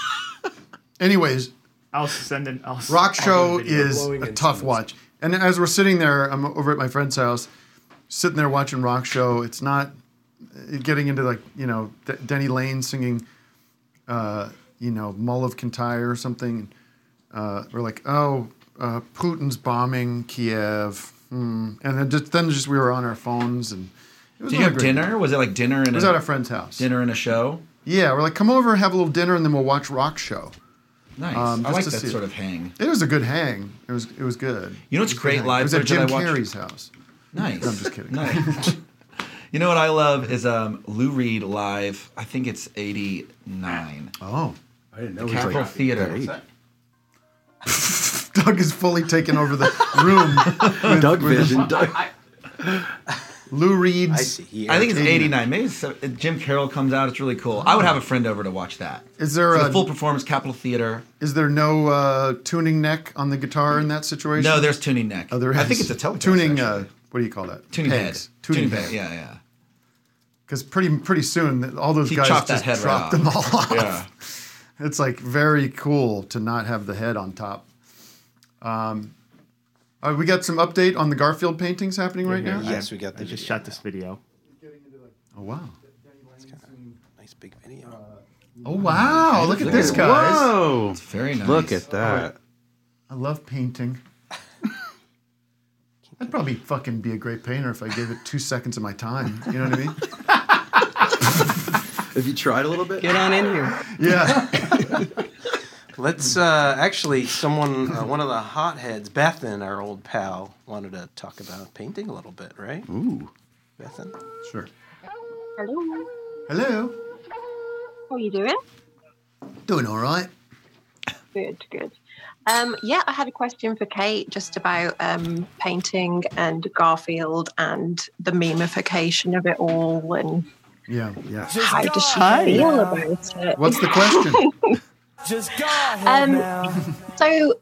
Anyways, I'll send an. I'll, Rock I'll Show do a video. is Blowing a tough instruments. watch. And as we're sitting there, I'm over at my friend's house, sitting there watching Rock Show. It's not uh, getting into like you know D- Denny Lane singing uh, you know, Mull of Kintyre or something. Uh, we're like, oh, uh, Putin's bombing Kiev. Hmm. And then just, then just we were on our phones. And it was Did you really have great. dinner? Was it like dinner? And It was a, at a friend's house. Dinner and a show? Yeah, we're like, come over and have a little dinner, and then we'll watch rock show. Nice. Um, I just like to that see sort it. of hang. It was a good hang. It was it was good. You know what's It was a great good hang. live It was at footage that Jim I watched? Carrey's house. Nice. No, I'm just kidding. Nice. You know what I love is um, Lou Reed live. I think it's eighty-nine. Oh, I didn't know. The he was Capitol like Theater. that age. Doug is fully taken over the room. with- Doug with- vision. Doug. Lou Reed's. I see. I think it's eighty-nine. Maybe it's, uh, Jim Carroll comes out. It's really cool. I would have a friend over to watch that. Is there For a the full performance, Capitol Theater? Is there no uh, tuning neck on the guitar in that situation? No, there's tuning neck. Oh, there I is. think it's a Telecaster, tuning. Uh, what do you call that? Tuning Pegs. head. Tuning, Tuning head. peg, yeah, yeah. Because pretty pretty soon, all those He guys chopped that just head right dropped off. them all off. Yeah. It's like very cool to not have the head on top. Um, uh, we got some update on the Garfield paintings happening right now. Yes, we got I the just video. shot this video. Oh wow! Nice big video. Oh wow! Look at this, guys. Whoa! It's very nice. Look at that. I love painting. I'd probably fucking be a great painter if I gave it two seconds of my time. You know what I mean? Have you tried a little bit? Get on in here. Yeah. Let's uh, actually, someone, uh, one of the hotheads, Bethan, our old pal, wanted to talk about painting a little bit, right? Ooh. Bethan? Sure. Hello. Hello. How are you doing? Doing all right. Good, good. Um, yeah, I had a question for Kate just about um, painting and Garfield and the memification of it all, and Yeah. Yeah. how does she Hi. feel about it? What's the question? Just go ahead Um, now. So,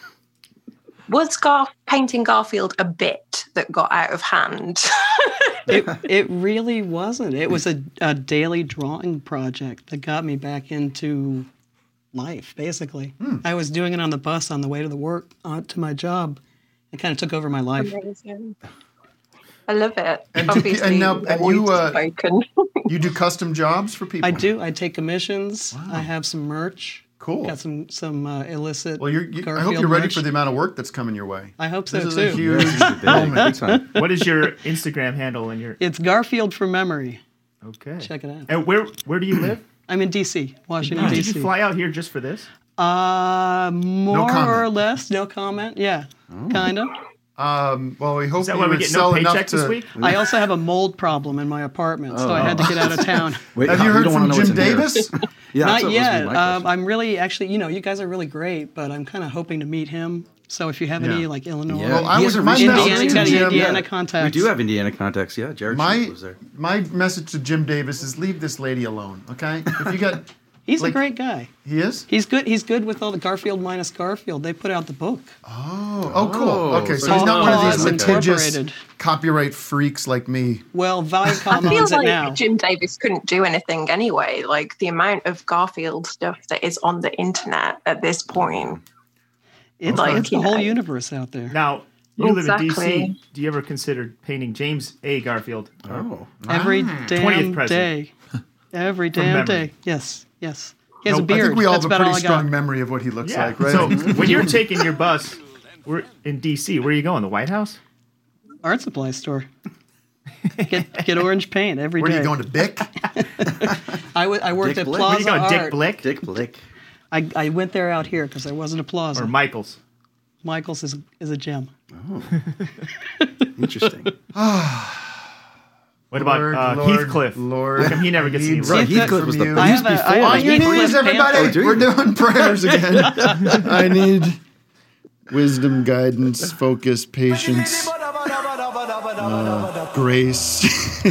was Gar- painting Garfield a bit that got out of hand? It it really wasn't. It was a, a daily drawing project that got me back into life, basically. I was doing it on the bus on the way to the work, uh, to my job. It kind of took over my life. Amazing. I love it. And, do, Obviously, and now I've and you always uh, spoken. you do custom jobs for people. I do. I take commissions. I have some merch. Cool. Got some some uh, illicit. Well, you're, you, I hope Garfield you're ready merch. for the amount of work that's coming your way. I hope so This is too. a huge moment. What is your Instagram handle and your? It's Garfield from memory. Okay. Check it out. And where where do you live? I'm in D C, Washington, Did D C. you fly out here just for this? Uh, more comment. or less. No comment. Yeah, kind of. Um, well, we hope Is that you why we would get no sell enough paycheck to. this week? I also have a mold problem in my apartment, so I had to get out of town. Wait, Have how- you heard don't wanna from know what's Jim in here. Davis? Yeah, that's Not what was yet. gonna be my Um, question. I'm really, actually, you know, you guys are really great, but I'm kind of hoping to meet him. So if you have any Yeah. like Illinois, Yeah. Well, I He would. has a My reach out Indiana, message you to got any Jim. Indiana We contacts? do have Indiana contacts. Yeah, Jared My Schiff was there. my message to Jim Davis is leave this lady alone. Okay. If you got, He's like- a great guy. he is. He's good. He's good with all the Garfield minus Garfield. They put out the book. Oh, oh, cool. Oh, Okay, so so he's not one of Paws these litigious Incorporated. copyright freaks like me. Well, I Viacom feel owns it like now. Jim Davis couldn't do anything anyway. Like the amount of Garfield stuff that is on the internet at this point. It's, like, it's the you whole know. universe out there. Now you live in D C. Exactly. Do you ever consider painting James A. Garfield? Oh. Every Ah. damn twentieth president. day. Every From damn memory. day. Yes, yes. He has No, a beard. I think we all That's have a about all pretty I got. strong memory of what he looks Yeah. like, right? So when you're taking your bus, we're in D C. Where are you going? The White House? Art supply store. Get get orange paint every day. Where are you going to Bic? I, w- I worked Dick at Blick? Plaza Where are you going? Art. Dick Blick Dick Blick. I, I went there out here because there wasn't a Plaza. or Michaels? Michael's is is a gem. Interesting. What about Lord, uh, Lord, Heathcliff? Lord. How come he never gets any Needs Right, a gift Heathcliff was from the you. I he was have a- I before. have a On your Heathcliff knees, everybody. Oh, do you? We're doing prayers again. I need wisdom, guidance, focus, patience, uh, grace,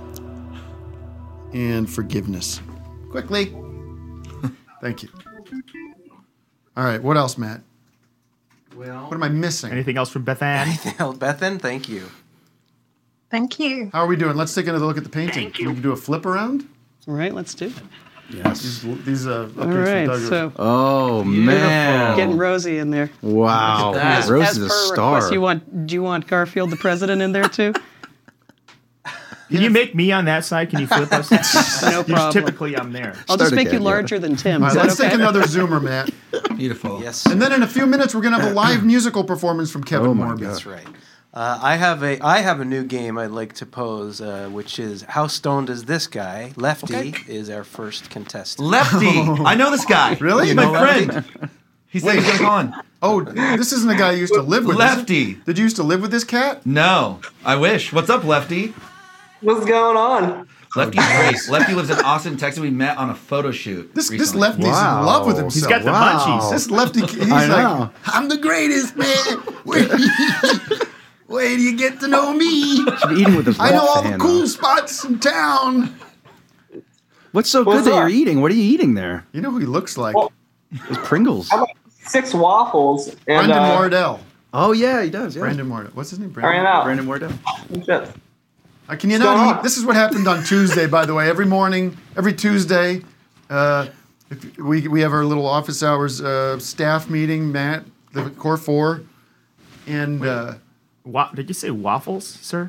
and forgiveness. Quickly. Thank you. All right. What else, Matt? Well, What am I missing? Anything else from Beth Ann? Bethan, thank you. Thank you. How are we doing? Let's take another look at the painting. Can we do a flip around? All right, let's do it. Yes. These, these uh, updates All from right, Doug are- so Oh man. getting Rosie in there. Wow. that. As, Rose as is a per star. request, you want do you want Garfield the president in there too? Can you make me on that side? Can you flip us? No problem. Typically, I'm there. I'll just make you larger than Tim. All Is right, that let's okay? take another Zoomer, Matt. Beautiful. Yes. And then in a few minutes, we're going to have a live musical performance from Kevin Oh my Morby. God. That's right. Uh, I have a I have a new game I'd like to pose, uh, which is How Stoned Is This Guy? Lefty Okay. is our first contestant. Lefty. I know this guy. Really? He's You my know Lefty? friend. He said he's going to go on. Oh, this isn't the guy you used to live with. is it? Lefty. Did you used to live with this cat? No. I wish. What's up, Lefty? What's going on? Lefty's great. Lefty lives in Austin, Texas. We met on a photo shoot. This this recently. Lefty's Wow. in love with himself. He's got the Wow. munchies. This Lefty, he's I like, know. I'm the greatest, man. Wait, wait till you get to know me. Should be eating with his I know left all the hand, cool though. spots in town. What's so What's good that up? you're eating? What are you eating there? You know who he looks like? Well, Those Pringles. How about six waffles and Brendan uh, Wardell. Oh yeah, he does. Yeah. Brandon Wardell. What's his name? I ran Brandon. out. Brandon Wardell. Some chips. Uh, can you What's not going eat? on? This is what happened on Tuesday, by the way. Every morning, every Tuesday, uh, if we we have our little office hours uh, staff meeting. Matt, the core four, and uh, Wa- did you say waffles, sir?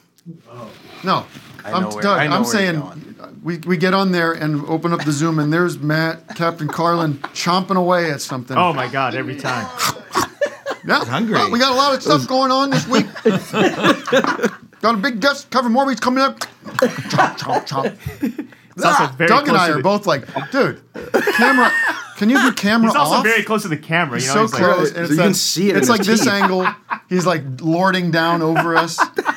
no, I I'm, know where- Doug, I know I'm where saying you're going. we we get on there and open up the Zoom, and there's Matt, Captain Carlin, chomping away at something. Oh my God! Every time. yeah, hungry. Well, we got a lot of stuff going on this week. Got a big guest. Kevin Morby's coming up. Chomp, chomp, chomp. It's also Ah, very Doug and close I to are the- both like, dude, camera. Can you do camera He's also off? very close to the camera. He's You know, so he's like- close. So and it's you that- can see it in It's his like this teeth. angle. He's like lording down over us.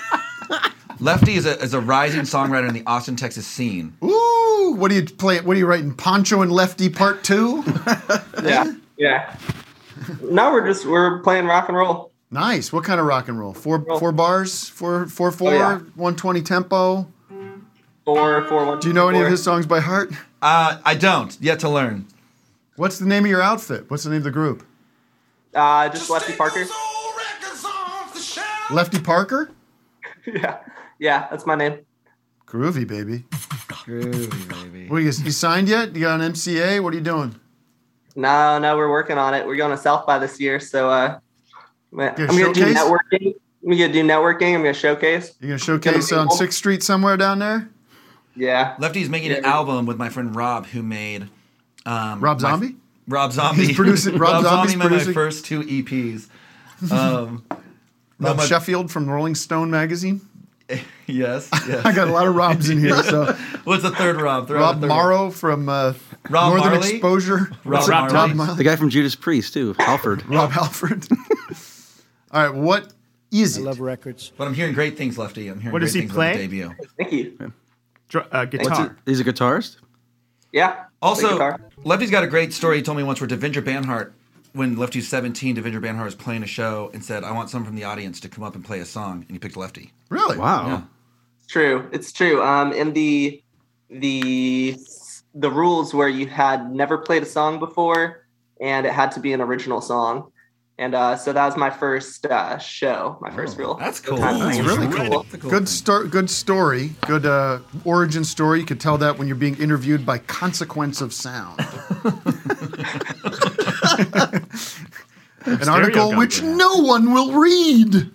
Lefty is a, is a rising songwriter in the Austin, Texas scene. Ooh, what are you playing? What are you writing? Poncho and Lefty Part Two? Yeah, yeah. No, we're just we're playing rock and roll. Nice. What kind of rock and roll? Four four bars, four four four, Oh, yeah. one twenty tempo. Four, four, one. Do you know any four. of his songs by heart? Uh, I don't. Yet to learn. What's the name of your outfit? What's the name of the group? Uh, just Lefty Parker. Lefty Parker? yeah, yeah, that's my name. Groovy, baby. Groovy, baby. What, you, you signed yet? You got an M C A? What are you doing? No, no, we're working on it. We're going to South by this year, so uh, I'm Get a gonna do showcase? networking. I'm gonna do networking. I'm gonna showcase. You gonna showcase Gonna on be- Sixth Street somewhere down there? Yeah. Lefty's making an Yeah. album with my friend Rob, who made um, Rob my- Zombie? Rob Zombie. He's producing- Rob Zombie's Zombie made producing? my first two E Ps. Um, no, Rob my- Sheffield from Rolling Stone magazine. yes, yes. I got a lot of Robs in here. So What's the third Rob? Throw out Rob the third. Morrow from uh, Rob Northern Marley? Exposure. Rob What's it? Marley. Rob Marley. The guy from Judas Priest too, Halford. Rob Halford. All right, what is I it? love records. But I'm hearing great things, Lefty. I'm hearing What great does he things play? about the debut. Thank you. Dr- uh, What's guitar. it? He's a guitarist. Yeah. play Also, guitar. Lefty's got a great story he told me once where Devendra Banhart, when Lefty was seventeen, Devendra Banhart was playing a show and said, I want someone from the audience to come up and play a song. And he picked Lefty. Really? Wow. Yeah. It's true. It's true. Um, in the the the rules where you had never played a song before, and it had to be an original song, and uh, so that was my first uh, show, my first real. That's cool. time That's playing. really Right. cool. That's a cool Good thing. start. Good story. Good uh, origin story. You could tell that when you're being interviewed by Consequence of Sound. An Stereo article gun which for that. no one will read.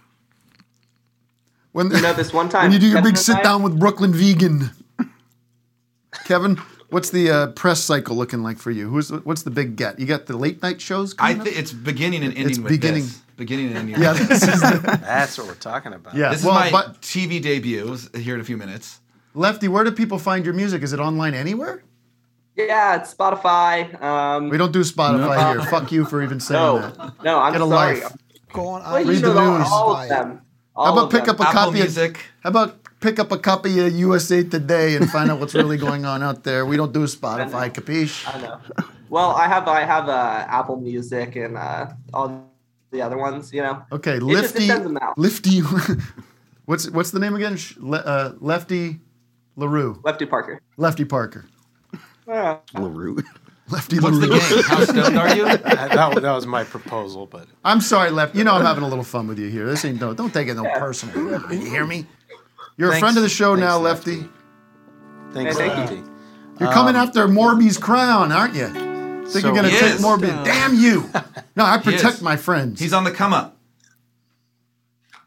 When You know, this one time when you do your Kevin big and sit I- down with Brooklyn Vegan. Kevin, what's the uh, press cycle looking like for you? Who's what's the big get? You got the late night shows I coming up? think it's beginning and ending It's with beginning- this. Beginning and ending Yeah, with this is the, That's what we're talking about. yeah. This well, is my but T V debut here in a few minutes. Lefty, where do people find your music? Is it online anywhere? Yeah, it's Spotify. Um, We don't do Spotify No. here. Fuck you for even saying no, that. no, I'm Get a sorry. life. Go on. Well, you Read the should all, news. all of them. All How about of pick them. up a Apple copy Music. of How about pick up a copy of U S A Today and find out what's really going on out there? We don't do Spotify, capiche? I know. Well, I have I have uh, Apple Music and uh, all the other ones. You know. Okay, It just- Lifty. it sends them out. Lifty. what's what's the name again? Sh- Le, uh, Lefty LaRue. Lefty Parker. Lefty Parker. Uh, LaRue. Lefty What's the LaRue. game? How stoned are you? that, that was my proposal, but I'm sorry, Lefty. You know I'm having a little fun with you here. This ain't no. Don't take it no personal. You hear me? You're a Thanks. friend of the show Thanks, now, Lefty. Lefty. thanks, Hey, thank Lefty. You're coming Um, after Morby's crown, aren't you? Think So you're gonna he take is. Morby? Damn you! No, I He protect is. my friends. He's on the come up.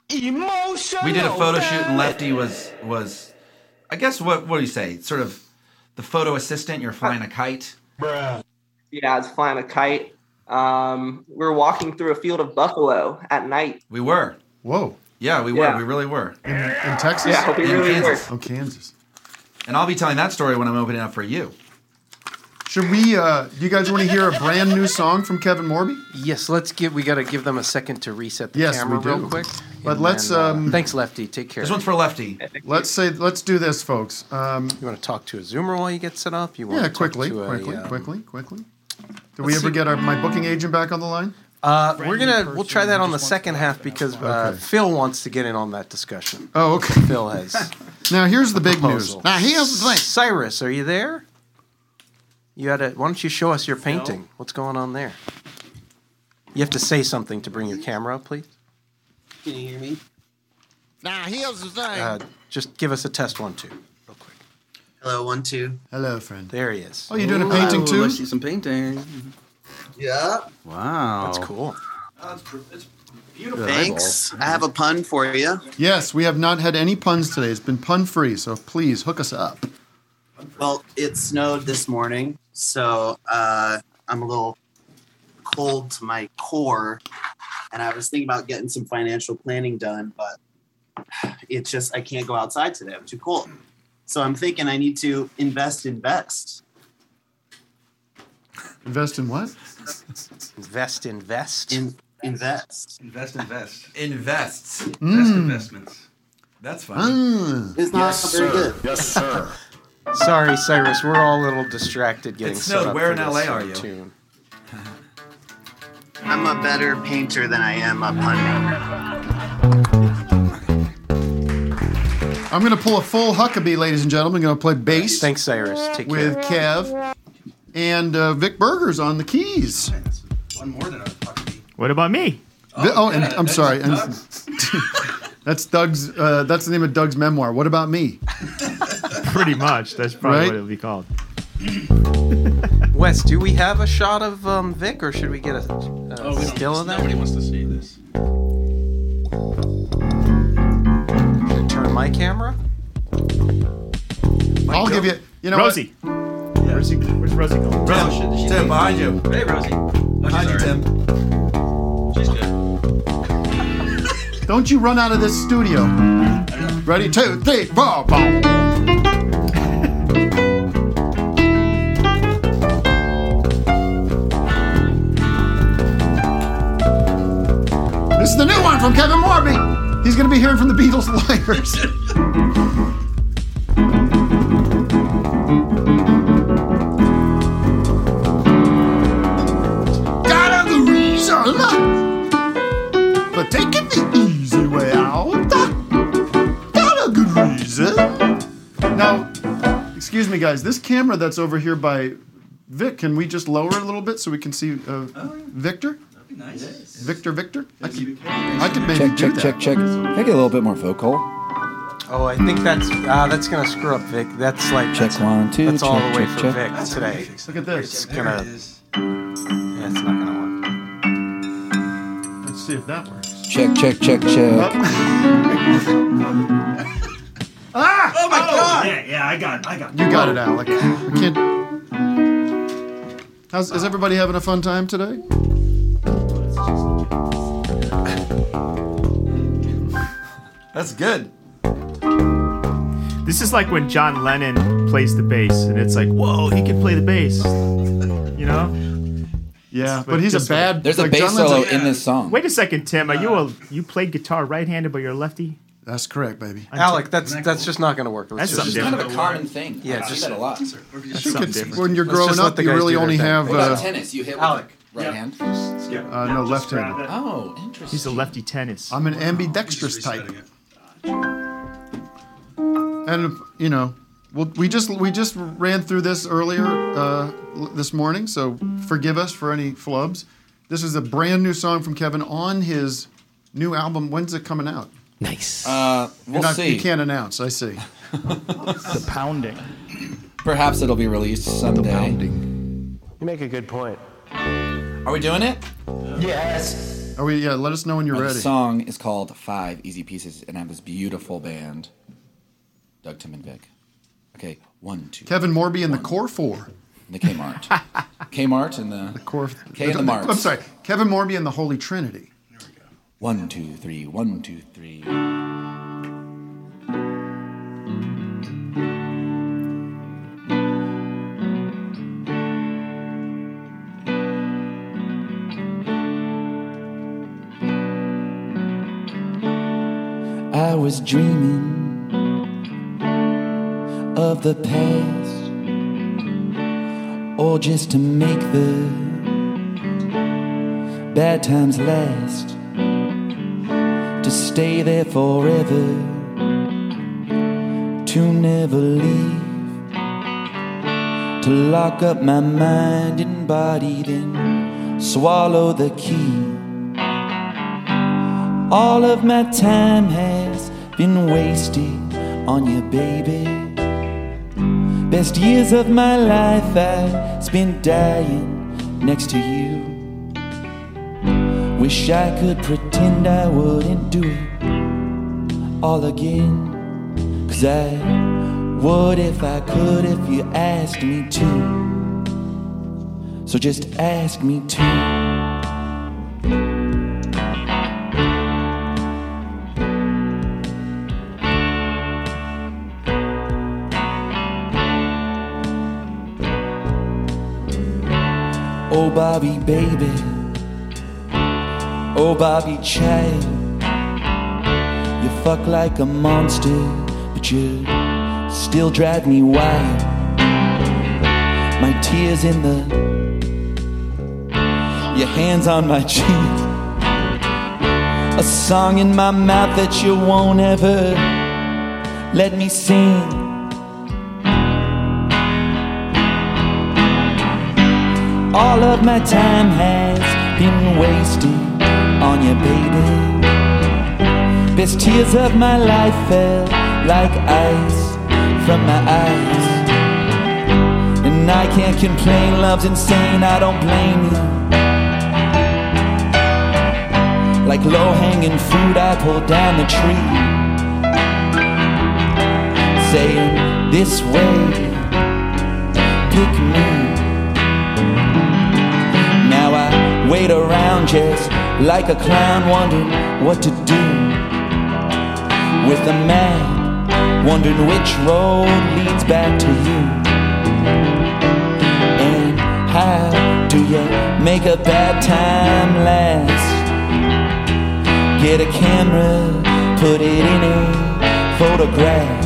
Emotional. We did a photo shoot, and Lefty was was, I guess what what do you say? Sort of the photo assistant. You're flying a kite. Yeah, I was flying a kite. Um, we were walking through a field of buffalo at night. We were. Whoa. Yeah, we were. Yeah. We really were. In, in Texas? Yeah, we In really Kansas. were. Oh, Kansas. And I'll be telling that story when I'm opening up for you. Should we, uh, do you guys want to hear a brand new song from Kevin Morby? Yes, let's give. We got to give them a second to reset the Yes, camera we do. real quick. But And let's, then, uh, um, thanks, Lefty. Take care. This one's for Lefty. Let's say, let's do this, folks. Um, You want to talk to a Zoomer while you get set up? You want yeah, to talk quickly, to a, quickly, um, quickly, quickly. Did we let's ever see. get our, my booking agent back on the line? Uh, we're gonna we'll try that on the second half because uh, Okay. Phil wants to get in on that discussion. Oh, okay. Phil has. Now, here's the big proposal. news. Now, here's the thing. Cyrus, are you there? You had to. Why don't you show us your painting? What's going on there? You have to say something to bring your camera up, please. Can you hear me? Now, here's the thing. Uh, just give us a test one, two. Hello, one, two. Hello, friend. There he is. Oh, you doing a painting too? I see some painting. Yeah. Wow. That's cool. Beautiful. Thanks. I have a pun for you. Yes, we have not had any puns today. It's been pun free, so please hook us up. Well, it snowed this morning, so uh, I'm a little cold to my core, and I was thinking about getting some financial planning done, but it's just I can't go outside today. I'm too cold. So I'm thinking I need to invest, invest. Invest in what? Invest, invest. In, invest. Invest, invest. Invests. Mm. Invest investments. That's funny. Ah. It's not very good. Yes, sir. Sorry, Cyrus. We're all a little distracted getting It set snowed. up Where for in this L A are you? tune. I'm a better painter than I am a pun maker. I'm going to pull a full Huckabee, ladies and gentlemen. I'm going to play bass. Thanks, Cyrus. Take with care. Kev and uh, Vic Berger's on the keys. One more than a Huckabee. What about me? Oh, oh and I'm sorry. And, that's Doug's. Uh, that's the name of Doug's memoir. What about me? Pretty much. That's probably Right? what it'll be called. Wes, do we have a shot of um, Vic, or should we get a, a Oh, we don't- still of that? Nobody wants to see this. Should I turn my camera? I'll give you. You know Rosie. Where's, he, where's Rosie going? Rosie, Rosie. Tim, behind you. Hey, Rosie. Behind you, Tim. She's good. What? Don't you run out of this studio. Ready? Two, three, four, boom. This is the new one from Kevin Morby. He's going to be hearing from the Beatles Liars. Got a good reason for taking the easy way out. Got a good reason. Now, excuse me, guys. This camera that's over here by Vic, can we just lower it a little bit so we can see uh, Victor? Nice. Victor, Victor? I could, I could maybe Check, do check, that. check, check. Can I get a little bit more vocal? Oh, I think that's uh, that's gonna screw up Vic. That's like Check that's, one, two, That's all check, the way check, for check. Vic today. Look at this. It's gonna. Yeah, it's not gonna work. Let's see if that works. Check, check, check, check. Ah! Oh my God! Yeah, yeah, I got it. I got it. You got it, Alec. I can't. How's, is everybody having a fun time today? That's good. This is like when John Lennon plays the bass, and it's like, whoa, he can play the bass. You know? Yeah, but he's a just- bad. There's a like, bass John Lennon's solo a- in this song. Wait a second, Tim. Are you a you played guitar right-handed, but you're a lefty? That's correct, baby. Alec, that's that's just not gonna work. Let's That's just, something It's kind of a common thing. Yeah, I see just- that a lot. That's Think something it's- different. when you're Let's growing just let up, the you guys really do their only thing. have. What about Uh, tennis? You hit with Alec. the right hand? uh, no, left-handed. Oh, interesting. He's a lefty tennis. I'm an ambidextrous type. And you know, well, we just we just ran through this earlier uh, l- this morning, so forgive us for any flubs. This is a brand new song from Kevin on his new album. When's it coming out? Nice. Uh, we'll You're not- see. You can't announce. I see. The pounding. Perhaps it'll be released someday. You make a good point. Are we doing it? Yes. Are we? Yeah, let us know when you're Uh, ready. The song is called Five Easy Pieces, and I have this beautiful band, Doug, Tim, and Vic. Okay, one, two. Kevin Morby and the Core Four. The Kmart. Kmart and the, the Core. K and the Marts. I'm sorry, Kevin Morby and the Holy Trinity. One, two, three, one, two, three. I was dreaming of the past, all just to make the bad times last, to stay there forever, to never leave, to lock up my mind and body, then swallow the key. All of my time has been wasted on you, baby. Best years of my life I spent dying next to you. Wish I could pretend I wouldn't do it all again, 'cause I would if I could, if you asked me to. So just ask me to. Oh, Bobby, baby. Oh, Bobby, child. You fuck like a monster, but you still drive me wild. My tears in the... Your hands on my cheek. A song in my mouth that you won't ever let me sing. All of my time has been wasted on you, baby. Best tears of my life fell like ice from my eyes. And I can't complain, love's insane, I don't blame you. Like low-hanging fruit I pull down the tree, saying this way, pick me. Now I wait around just like a clown, wondering what to do with a man, wondering which road leads back to you. And how do you make a bad time last? Get a camera, put it in a photograph.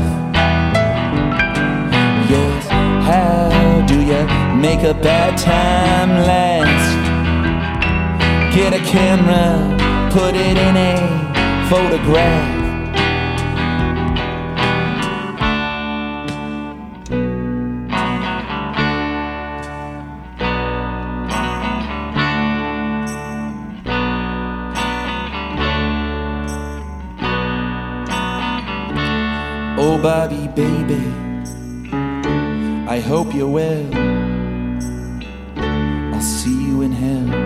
Yes, how do you make a bad time last? Get a camera, put it in a photograph. Oh, Bobby, baby, I hope you're well. I'll see you in hell.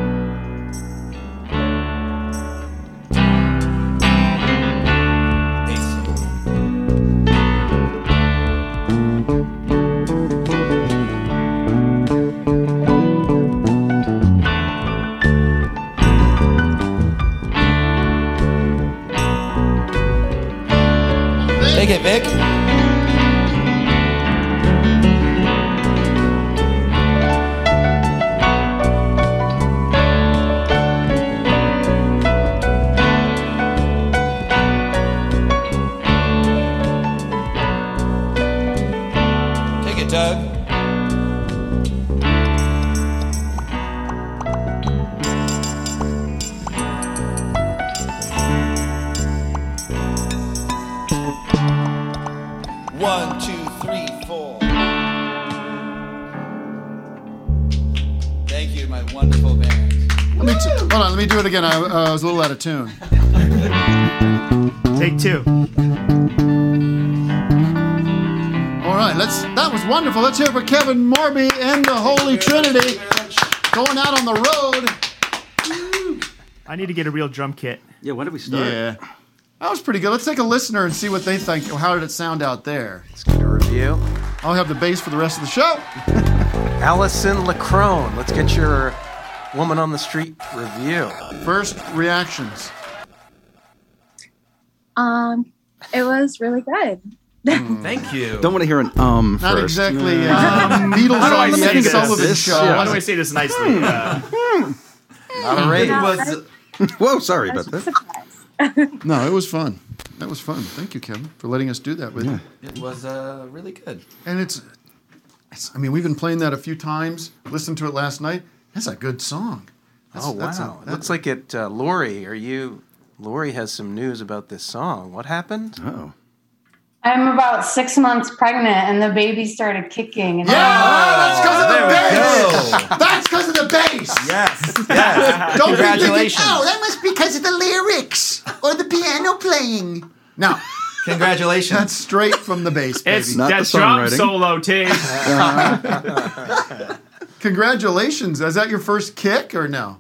Take it, Vic. Take it, Doug. One, two, three, four. Thank you, my wonderful band. Let me t- hold on, let me do it again. I, uh, I was a little out of tune. Take two. All right, let's. That was wonderful. Let's hear it for Kevin Morby and the Holy Trinity going out on the road. I need to get a real drum kit. Yeah, when did we start? Yeah. That was pretty good. Let's take a listener and see what they think. How did it sound out there? Let's get a review. I'll have the bass for the rest of the show. Allison Lacrone, let's get your Woman on the Street review. First reactions. Um, it was really good. Thank you. Don't want to hear an um Not first. exactly Yeah. um, Beatles How do I on the say Ed this? Sullivan show. Yeah. How do I say this nicely? Uh, Not a rating. It was. Whoa, sorry about that. No, it was fun. That was fun. Thank you, Kevin, for letting us do that with you. It was uh, really good. And it's, it's, I mean, we've been playing that a few times. Listened to it last night. That's a good song. That's, Oh, wow. that's a- it that- looks like it, uh, Lori, are you, Lori has some news about this song. What happened? Oh. I'm about six months pregnant, and the baby started kicking. And Yeah, that's because of the There we bass. go. That's because of the bass. Yes. Yes. Don't be thinking, Congratulations. oh, that must be because of the lyrics or the piano playing. No, Congratulations. that's straight from the bass, baby. it's Not that the drum songwriting. solo, T. Congratulations. Is that your first kick or no?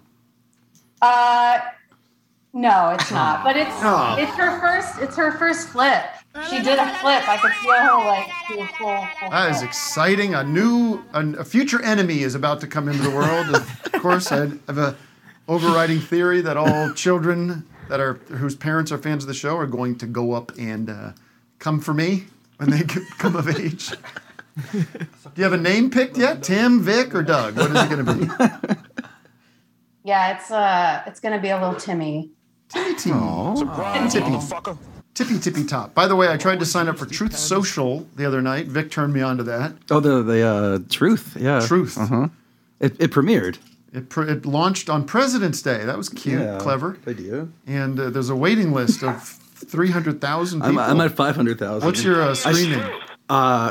Uh, no, it's not. But it's Oh. it's her first. It's her first flip. She did a flip. I could feel her like do a full. full That is flip. exciting. A new, a, a future enemy is about to come into the world. Of course, I have a overriding theory that all children that are whose parents are fans of the show are going to go up and uh, come for me when they come of age. Do you have a name picked yet? Tim, Vic, or Doug? What is it going to be? Yeah, it's uh, it's gonna be a little Timmy. Timmy T. Surprise, Tippy. Tippy Tippy Top. By the way, I tried to sign up for Truth Social the other night. Vic turned me on to that. Oh, the the uh, Truth, yeah. Truth. Uh huh. It it premiered. It, pr- it launched on President's Day. That was cute, Yeah, clever. idea. And uh, there's a waiting list of three hundred thousand I'm, people. I'm at five hundred thousand. What's your uh, screen name? Uh,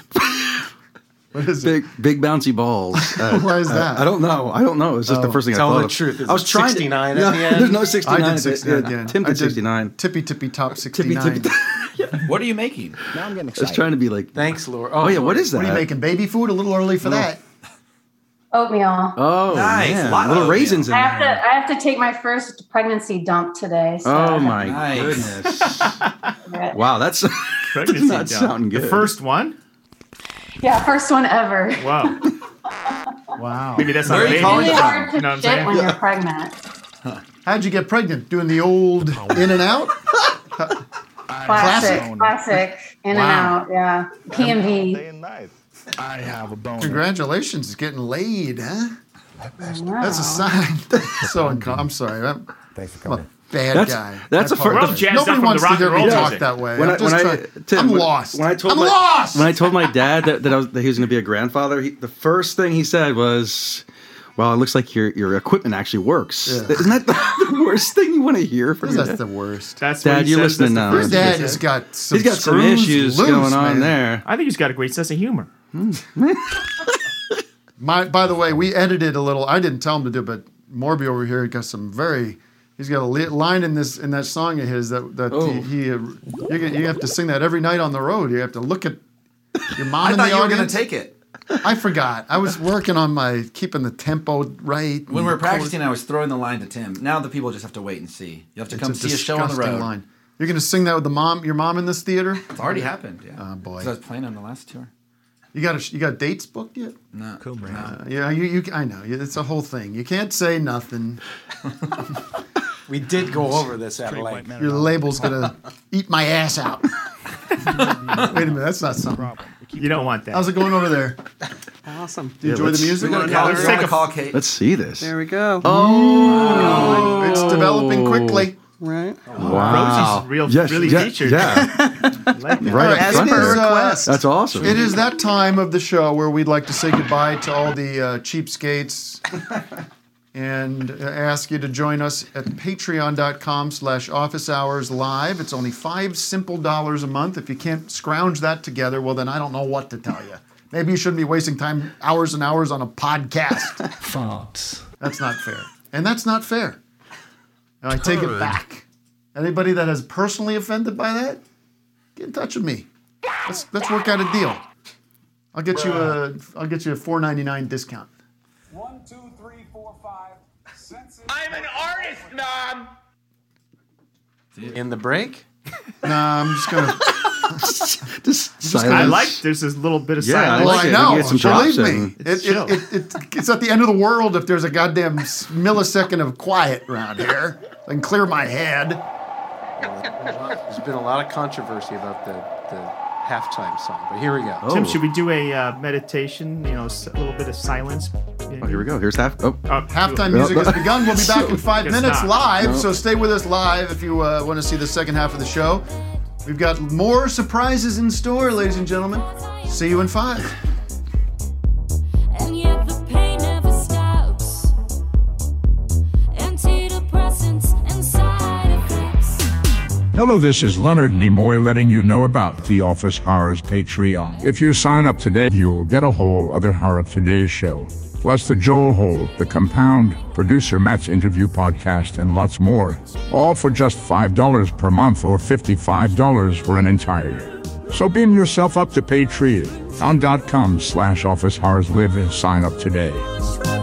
what is big, it? Big bouncy balls. Uh, Why is uh, that? I don't know. I don't know. It's just Oh. the first thing Tell I thought the of. truth. Is I was it trying sixty-nine to, at no, the end? There's no sixty-nine. I at did the- sixty-nine yeah, again. Tim I did did sixty-nine. Tippy Tippy Top Tippy sixty-nine. tippy. What are you making? Now I'm getting I excited. was trying to be like. Thanks, Lori. Oh, yeah. What is that? What are you making? Baby food? A little early for that. Oatmeal. Oh, Nice. man. Lot of Little oatmeal. raisins in I have there. to. I have to take my first pregnancy dump today. So. Oh my Nice. goodness! Yeah. Wow, that's does Pregnancy not dump. sound good. The first one? Yeah, first one ever. Wow. Wow. Maybe that's Where not are you baby. calling Really from? hard to You know what I'm shit saying? when you're pregnant. How'd you get pregnant? Doing the old in and out? Classic, classic, in Wow. and out. Yeah, P M V. I have a bone. Congratulations, getting laid, huh? Wow. That's a sign. so uncom- I'm sorry. I'm, Thanks for I'm a coming. bad That's- guy. that's I a fir- apologize. We're all jazzed Nobody up from wants the to rock hear and me roll talk music. that way. When I'm I, just when I, trying- Tim, I'm when- lost. When I told I'm my, lost. When I told my dad that, that, I was, that he was going to be a grandfather, he, the first thing he said was, "Well, it looks like your your equipment actually works." Yeah. Isn't that the worst thing you want to hear from your That's dad? the worst. That's what Dad, he you says. listening That's the now? Your first dad he has said. got some He's got some screws issues loose, going on man. there. I think he's got a great sense of humor. My, by the way, we edited a little. I didn't tell him to do it, but Morby over here got some very. He's got a li- line in this in that song of his that that Oh. he, he uh, you, get- you have to sing that every night on the road. You have to look at your mom I in thought the you were going audience. to take it. I forgot. I was working on my keeping the tempo right. When we and were the chords. practicing, I was throwing the line to Tim. Now the people just have to wait and see. You have to It's come a see a show on the disgusting road. line. You're going to sing that with the mom, your mom in this theater? It's already happened. Yeah. Oh boy. 'Cause I was playing on the last tour. You got a, you got dates booked yet? No. Cool, man. Uh, yeah, you, you I know. It's a whole thing. You can't say nothing. We did go over this at length. Your label's gonna eat my ass out. Wait a minute, that's not something. You don't want that. How's it going over there? Awesome. Do you enjoy the let's- music? We're gonna Yeah, call, let's we're take gonna a- call Kate. Let's see this. There we go. Oh, It's developing quickly. Right. Wow. Rosie's real, Yes, really yeah, featured. Yeah, Like it. right up As front per there. request. That's awesome. It is that time of the show where we'd like to say goodbye to all the uh, cheapskates and ask you to join us at patreon.com slash office hours live. It's only five simple dollars a month. If you can't scrounge that together, well, then I don't know what to tell you. Maybe you shouldn't be wasting time, hours and hours on a podcast. Farts. That's not fair. And that's not fair. And I take it back. Anybody that is personally offended by that, get in touch with me. Let's let's work out a deal. I'll get you a I'll get you a four ninety-nine discount. One, two, three, four, five. I'm an artist. Vietnam. In the break? Nah, I'm just gonna. just Just I like there's this little bit of Yeah, I silence. Well, like I it. know. You get some Believe drops me, in. it, It's it, chill. it, it, it's at the end of the world if there's a goddamn s- millisecond of quiet around here. I can clear my head. There's been a lot of controversy about the, the halftime song, but here we go. Oh. Tim, should we do a uh, meditation? You know, s- a little bit of silence. Oh, here we go. Here's half. Oh, Uh, Halftime music has begun. We'll be back in five Guess minutes not. live, No. so stay with us live if you uh, want to see the second half of the show. We've got more surprises in store, ladies and gentlemen. See you in five. And yet the pain never stops. Antidepressants and side effects. Hello, this is Leonard Nimoy letting you know about the Office Hours Patreon. If you sign up today, you'll get a whole other Horror Today show, plus the Joel Hole, the Compound, Producer Matt's interview podcast, and lots more. All for just five dollars per month or fifty-five dollars for an entire year. So beam yourself up to Patreon.com slash Office Hours Live and sign up today.